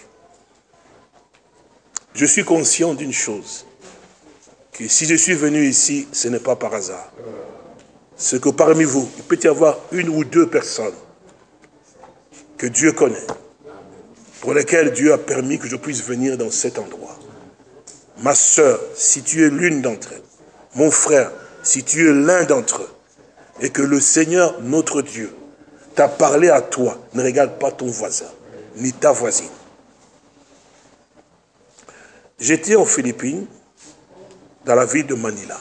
S1: Je suis conscient d'une chose, que si je suis venu ici, ce n'est pas par hasard. C'est que parmi vous, il peut y avoir une ou deux personnes que Dieu connaît, pour lesquelles Dieu a permis que je puisse venir dans cet endroit. Ma sœur, si tu es l'une d'entre elles, mon frère, si tu es l'un d'entre eux, et que le Seigneur, notre Dieu, t'a parlé à toi, ne regarde pas ton voisin, ni ta voisine. J'étais aux Philippines, dans la ville de Manila.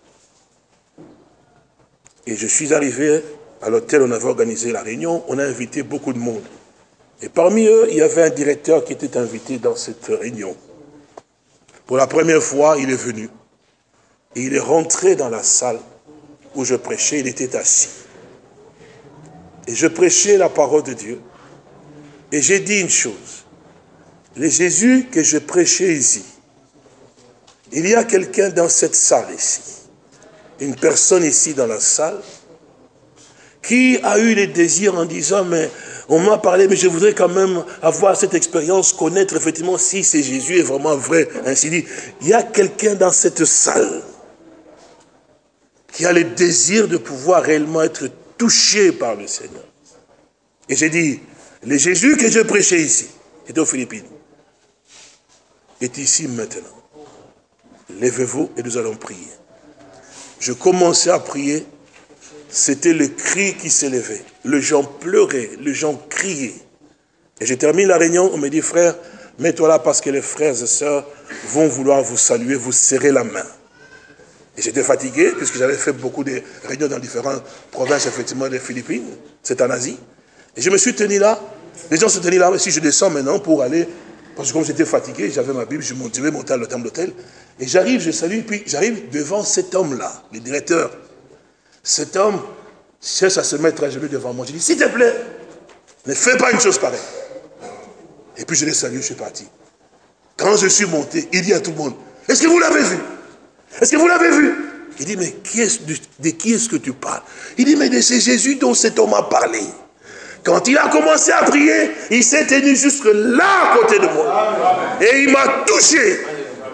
S1: Et je suis arrivé à l'hôtel, on avait organisé la réunion, on a invité beaucoup de monde. Et parmi eux, il y avait un directeur qui était invité dans cette réunion. Pour la première fois, il est venu. Et il est rentré dans la salle où je prêchais, il était assis. Et je prêchais la parole de Dieu. Et j'ai dit une chose. Le Jésus que je prêchais ici, il y a quelqu'un dans cette salle ici, une personne ici dans la salle, qui a eu les désirs en disant, mais on m'a parlé, mais je voudrais quand même avoir cette expérience, connaître effectivement si c'est Jésus est vraiment vrai, ainsi dit. Il y a quelqu'un dans cette salle qui a le désir de pouvoir réellement être touché par le Seigneur. Et j'ai dit, le Jésus que je prêchais ici, qui était aux Philippines, est ici maintenant. Lèvez-vous et nous allons prier. Je commençais à prier, c'était le cri qui s'élevait. Les gens pleuraient, les gens criaient. Et je termine la réunion, on me dit, frère, mets-toi là parce que les frères et sœurs vont vouloir vous saluer, vous serrer la main. Et j'étais fatigué, puisque j'avais fait beaucoup de réunions dans différentes provinces, effectivement, des Philippines. C'est en Asie. Et je me suis tenu là. Les gens se tenaient là. Si je descends maintenant pour aller, parce que comme j'étais fatigué, j'avais ma Bible, je devais monter à l'hôtel. Et j'arrive, je salue, puis j'arrive devant cet homme-là, le directeur. Cet homme cherche à se mettre à genoux devant moi. Je dis, s'il te plaît, ne fais pas une chose pareille. Et puis je l'ai salué, je suis parti. Quand je suis monté, il dit à tout le monde, est-ce que vous l'avez vu? Est-ce que vous l'avez vu? Il dit, mais qui est, de, de qui est-ce que tu parles? Il dit, mais de c'est Jésus dont cet homme a parlé. Quand il a commencé à prier, il s'est tenu jusque là à côté de moi. Et il m'a touché.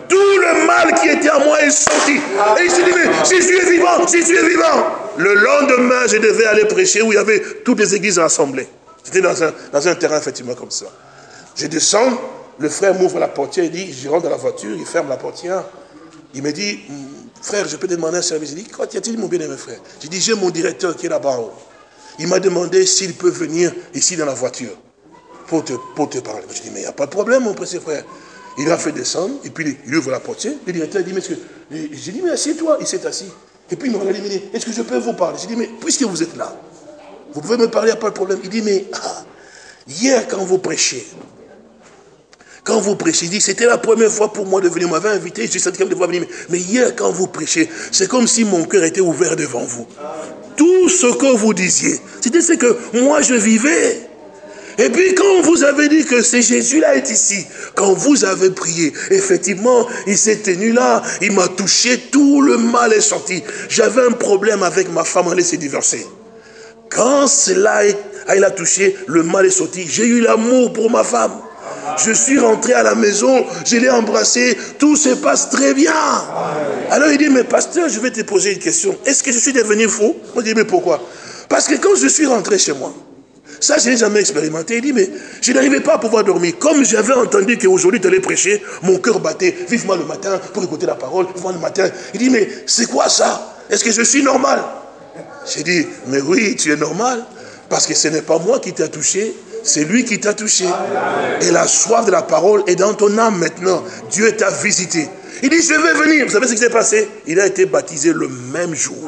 S1: tout le mal qui était à moi est sorti. Et il s'est dit, mais Jésus est vivant, Jésus est vivant. Le lendemain, je devais aller prêcher où il y avait toutes les églises rassemblées. C'était dans un, dans un terrain, effectivement, comme ça. Je descends, le frère m'ouvre la portière, il dit, je rentre dans la voiture, il ferme la portière. Il me dit, frère, je peux te demander un service. Il dit, quoi y a-t-il, mon bien-aimé frère? J'ai dit, j'ai mon directeur qui est là-bas. Il m'a demandé s'il peut venir ici dans la voiture pour te, pour te parler. Je dis, mais il n'y a pas de problème, mon précieux frère. Il a fait descendre, et puis il ouvre la portière. Le directeur dit, mais est-ce que... J'ai dit, mais assieds-toi. Il s'est assis. Et puis il me regarde, il me dit, est-ce que je peux vous parler? J'ai dit, mais puisque vous êtes là, vous pouvez me parler, il n'y a pas de problème. Il dit, mais ah, hier quand vous prêchez, quand vous prêchez, il dit, c'était la première fois pour moi de venir, on m'avait invité, je senti comme de voir venir. Mais hier quand vous prêchez, c'est comme si mon cœur était ouvert devant vous. Tout ce que vous disiez, c'était ce que moi je vivais. Et puis quand vous avez dit que c'est Jésus-là est ici, quand vous avez prié, effectivement, il s'est tenu là, il m'a touché, tout le mal est sorti. J'avais un problème avec ma femme, elle s'est divorcée. Quand cela a touché, le mal est sorti. J'ai eu l'amour pour ma femme. Je suis rentré à la maison, je l'ai embrassée, tout se passe très bien. Alors il dit, mais pasteur, je vais te poser une question. Est-ce que je suis devenu fou? Moi je dis, mais pourquoi? Parce que quand je suis rentré chez moi, ça, je n'ai jamais expérimenté. Il dit, mais je n'arrivais pas à pouvoir dormir. Comme j'avais entendu qu'aujourd'hui tu allais prêcher, mon cœur battait vivement le matin pour écouter la parole, vivement le matin. Il dit, mais c'est quoi ça? Est-ce que je suis normal? J'ai dit, mais oui, tu es normal. Parce que ce n'est pas moi qui t'a touché, c'est lui qui t'a touché. Et la soif de la parole est dans ton âme maintenant. Dieu t'a visité. Il dit, je vais venir. Vous savez ce qui s'est passé? Il a été baptisé le même jour.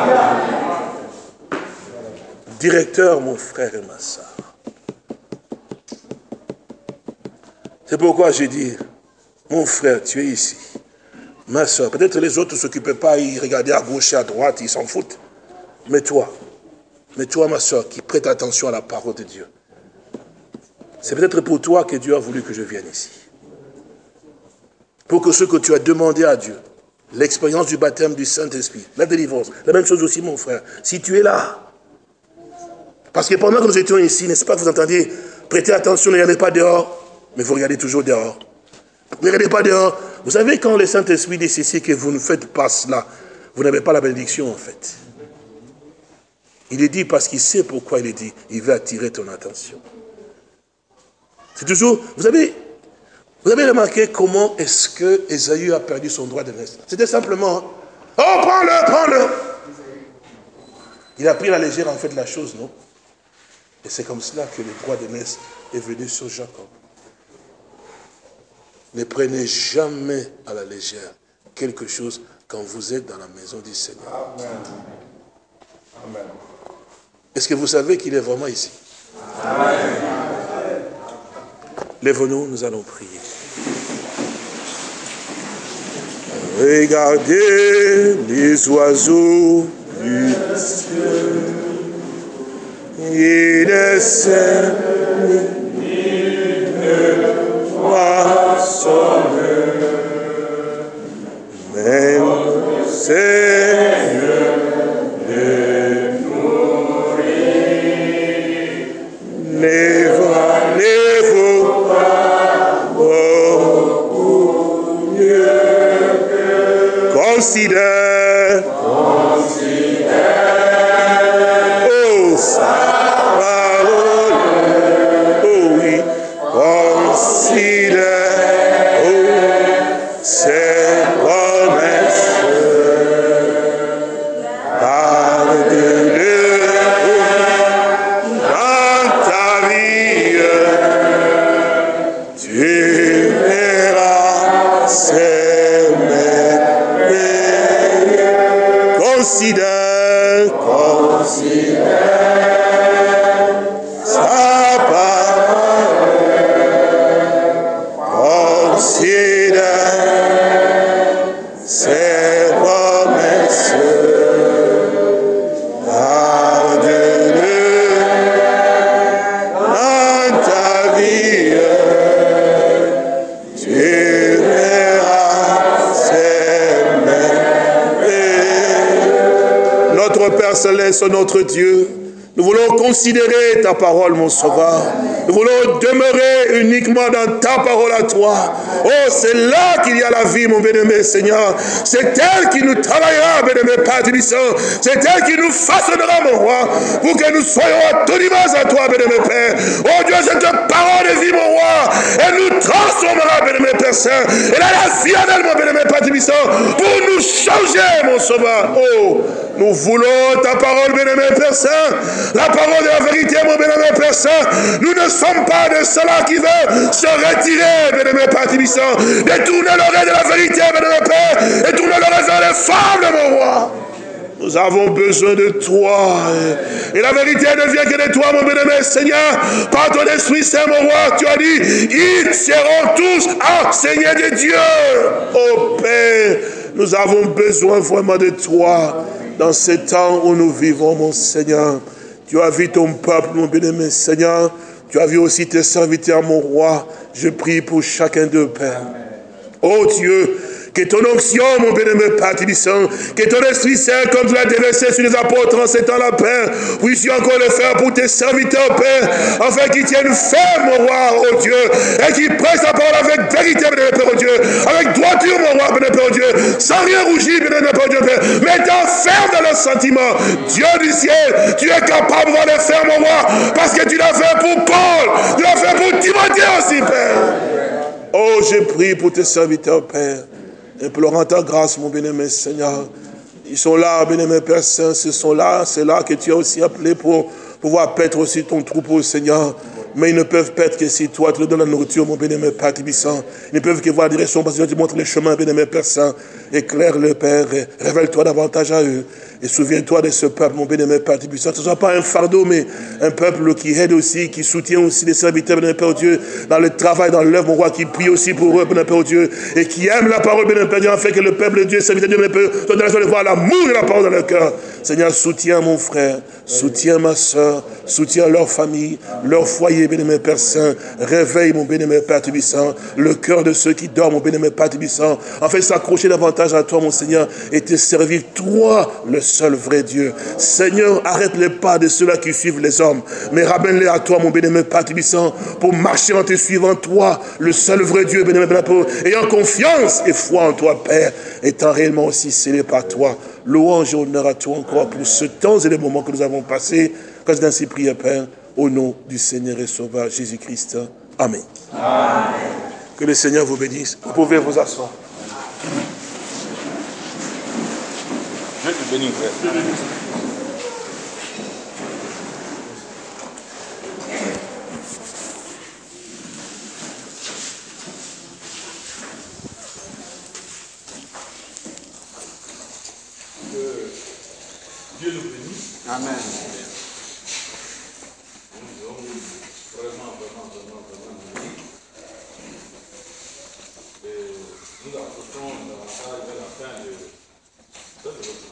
S1: Directeur, mon frère et ma soeur. C'est pourquoi j'ai dit, mon frère, tu es ici. Ma soeur, peut-être les autres ne s'occupaient pas, ils regardaient à gauche et à droite, ils s'en foutent. Mais toi, mais toi, ma soeur, qui prête attention à la parole de Dieu, c'est peut-être pour toi que Dieu a voulu que je vienne ici. Pour que ce que tu as demandé à Dieu, l'expérience du baptême du Saint-Esprit, la délivrance, la même chose aussi, mon frère, si tu es là, parce que pendant que nous étions ici, n'est-ce pas que vous entendiez, prêtez attention, ne regardez pas dehors, mais vous regardez toujours dehors. Ne regardez pas dehors. Vous savez, quand le Saint-Esprit dit ceci, que vous ne faites pas cela, vous n'avez pas la bénédiction en fait. Il est dit parce qu'il sait pourquoi il est dit, il veut attirer ton attention. C'est toujours, vous avez, vous avez remarqué comment est-ce que Ésaü a perdu son droit de naissance. C'était simplement, oh prends-le, prends-le. Il a pris la légère en fait la chose, non? Et c'est comme cela que le droit de naissance est venu sur Jacob. Ne prenez jamais à la légère quelque chose quand vous êtes dans la maison du Seigneur. Amen. Amen. Est-ce que vous savez qu'il est vraiment ici? Amen. Lève-nous, nous allons prier. Regardez les oiseaux du ciel. Il descend, il moissonne, même Seigneur de nourrir. Ne valez-vous pas beaucoup mieux que considère, considère. Céleste, notre Dieu, nous voulons considérer ta parole, mon Sauveur. Nous voulons demeurer uniquement dans ta parole à toi. Oh, c'est là qu'il y a la vie, mon bien-aimé Seigneur. C'est elle qui nous travaillera, bien-aimé Père Tubissant. C'est elle qui nous façonnera, mon roi, pour que nous soyons à ton image à toi, bien-aimé Père. Oh Dieu, cette parole de vie, mon roi, elle nous transformera, bien-aimé Père Saint. Elle a la vie en elle, mon bien-aimé Père Tubissant, pour nous changer, mon sauveur. Oh, nous voulons ta parole, bien-aimé Père Saint, la parole de la vérité, mon bien-aimé Père Saint. Nous ne sommes pas de ceux-là qui veulent se retirer, bien-aimé Père Tubissant, détourner l'oreille de la vérité, bien-aimé Père, et tourner l'oreille vers les femmes, mon roi. Nous avons besoin de toi. Et la vérité ne vient que de toi, mon bien-aimé Seigneur. Par ton Esprit Saint, mon roi, tu as dit, ils seront tous enseignés de Dieu. Oh Père, nous avons besoin vraiment de toi dans ces temps où nous vivons, mon Seigneur. Tu as vu ton peuple, mon bien-aimé Seigneur. Tu as vu aussi tes serviteurs, mon roi. Je prie pour chacun d'eux, Père. Oh Dieu, que ton onction, mon bien-aimé Père Tubissant, que ton Esprit Saint, comme tu l'as déversé sur les apôtres en ces temps-là, Père, puisses-tu encore le faire pour tes serviteurs, Père, afin qu'ils tiennent ferme, mon roi, oh Dieu, et qu'ils prêchent ta parole avec vérité, bien-aimé Père, oh Dieu, avec droiture, mon roi, bien-aimé Père, oh Dieu, sans rien rougir, bien-aimé Père, oh Dieu, Père, mettant ferme dans leurs sentiments. Dieu du ciel, tu es capable de le faire, mon roi, parce que tu l'as fait pour Paul, tu l'as fait pour Timothée aussi, Père. Oh, je prie pour tes serviteurs, Père, implorant ta grâce, mon bien-aimé Seigneur. Ils sont là, bien-aimé Père Saint, ce sont là, c'est là que tu as aussi appelé pour pouvoir paître aussi ton troupeau, Seigneur. Mais ils ne peuvent paître que si toi, tu leur donnes la nourriture, mon bien-aimé Père Tubissant. Ils ne peuvent que voir la direction parce que tu montres les chemins, bien-aimé Père Saint. Éclaire-le, Père, révèle-toi davantage à eux. Et souviens-toi de ce peuple, mon bien-aimé Père Tubissant. Ce ne soit pas un fardeau, mais un peuple qui aide aussi, qui soutient aussi les serviteurs, bien-aimé Père Dieu, dans le travail, dans l'œuvre, mon roi, qui prie aussi pour eux, bien-aimé Père Dieu, et qui aime la parole, bien-aimé Père Dieu, afin que le peuple de Dieu, serviteur de Dieu, bien-aimé Père, soit dans la joie de voir l'amour de la parole dans leur cœur. Seigneur, soutiens mon frère, soutiens ma soeur, soutiens leur famille, leur foyer, bien-aimé Père Saint. Réveille, mon bien-aimé Père Tubissant, le cœur de ceux qui dorment, mon bien-aimé Père Tubissant, afin de s'accrocher davantage à toi, mon Seigneur, et te servir, toi, le seul vrai Dieu. Seigneur, arrête les pas de ceux-là qui suivent les hommes, mais ramène-les à toi, mon bien-aimé Père Tubissant, pour marcher en te suivant, toi, le seul vrai Dieu, bien-aimé Père, ayant confiance et foi en toi, Père, étant réellement aussi scellé par toi. Louange et honneur à toi encore pour ce temps et les moments que nous avons passés. Quand je ainsi prie, Père, au nom du Seigneur et Sauveur Jésus-Christ. Amen. Amen. Que le Seigneur vous bénisse. Vous pouvez vous asseoir.
S2: Je te bénis, frère.
S1: Dieu nous bénisse.
S2: Amen.
S1: Nous sommes vraiment, vraiment, vraiment, vraiment bénis. Et nous approchons davantage vers la fin de, de notre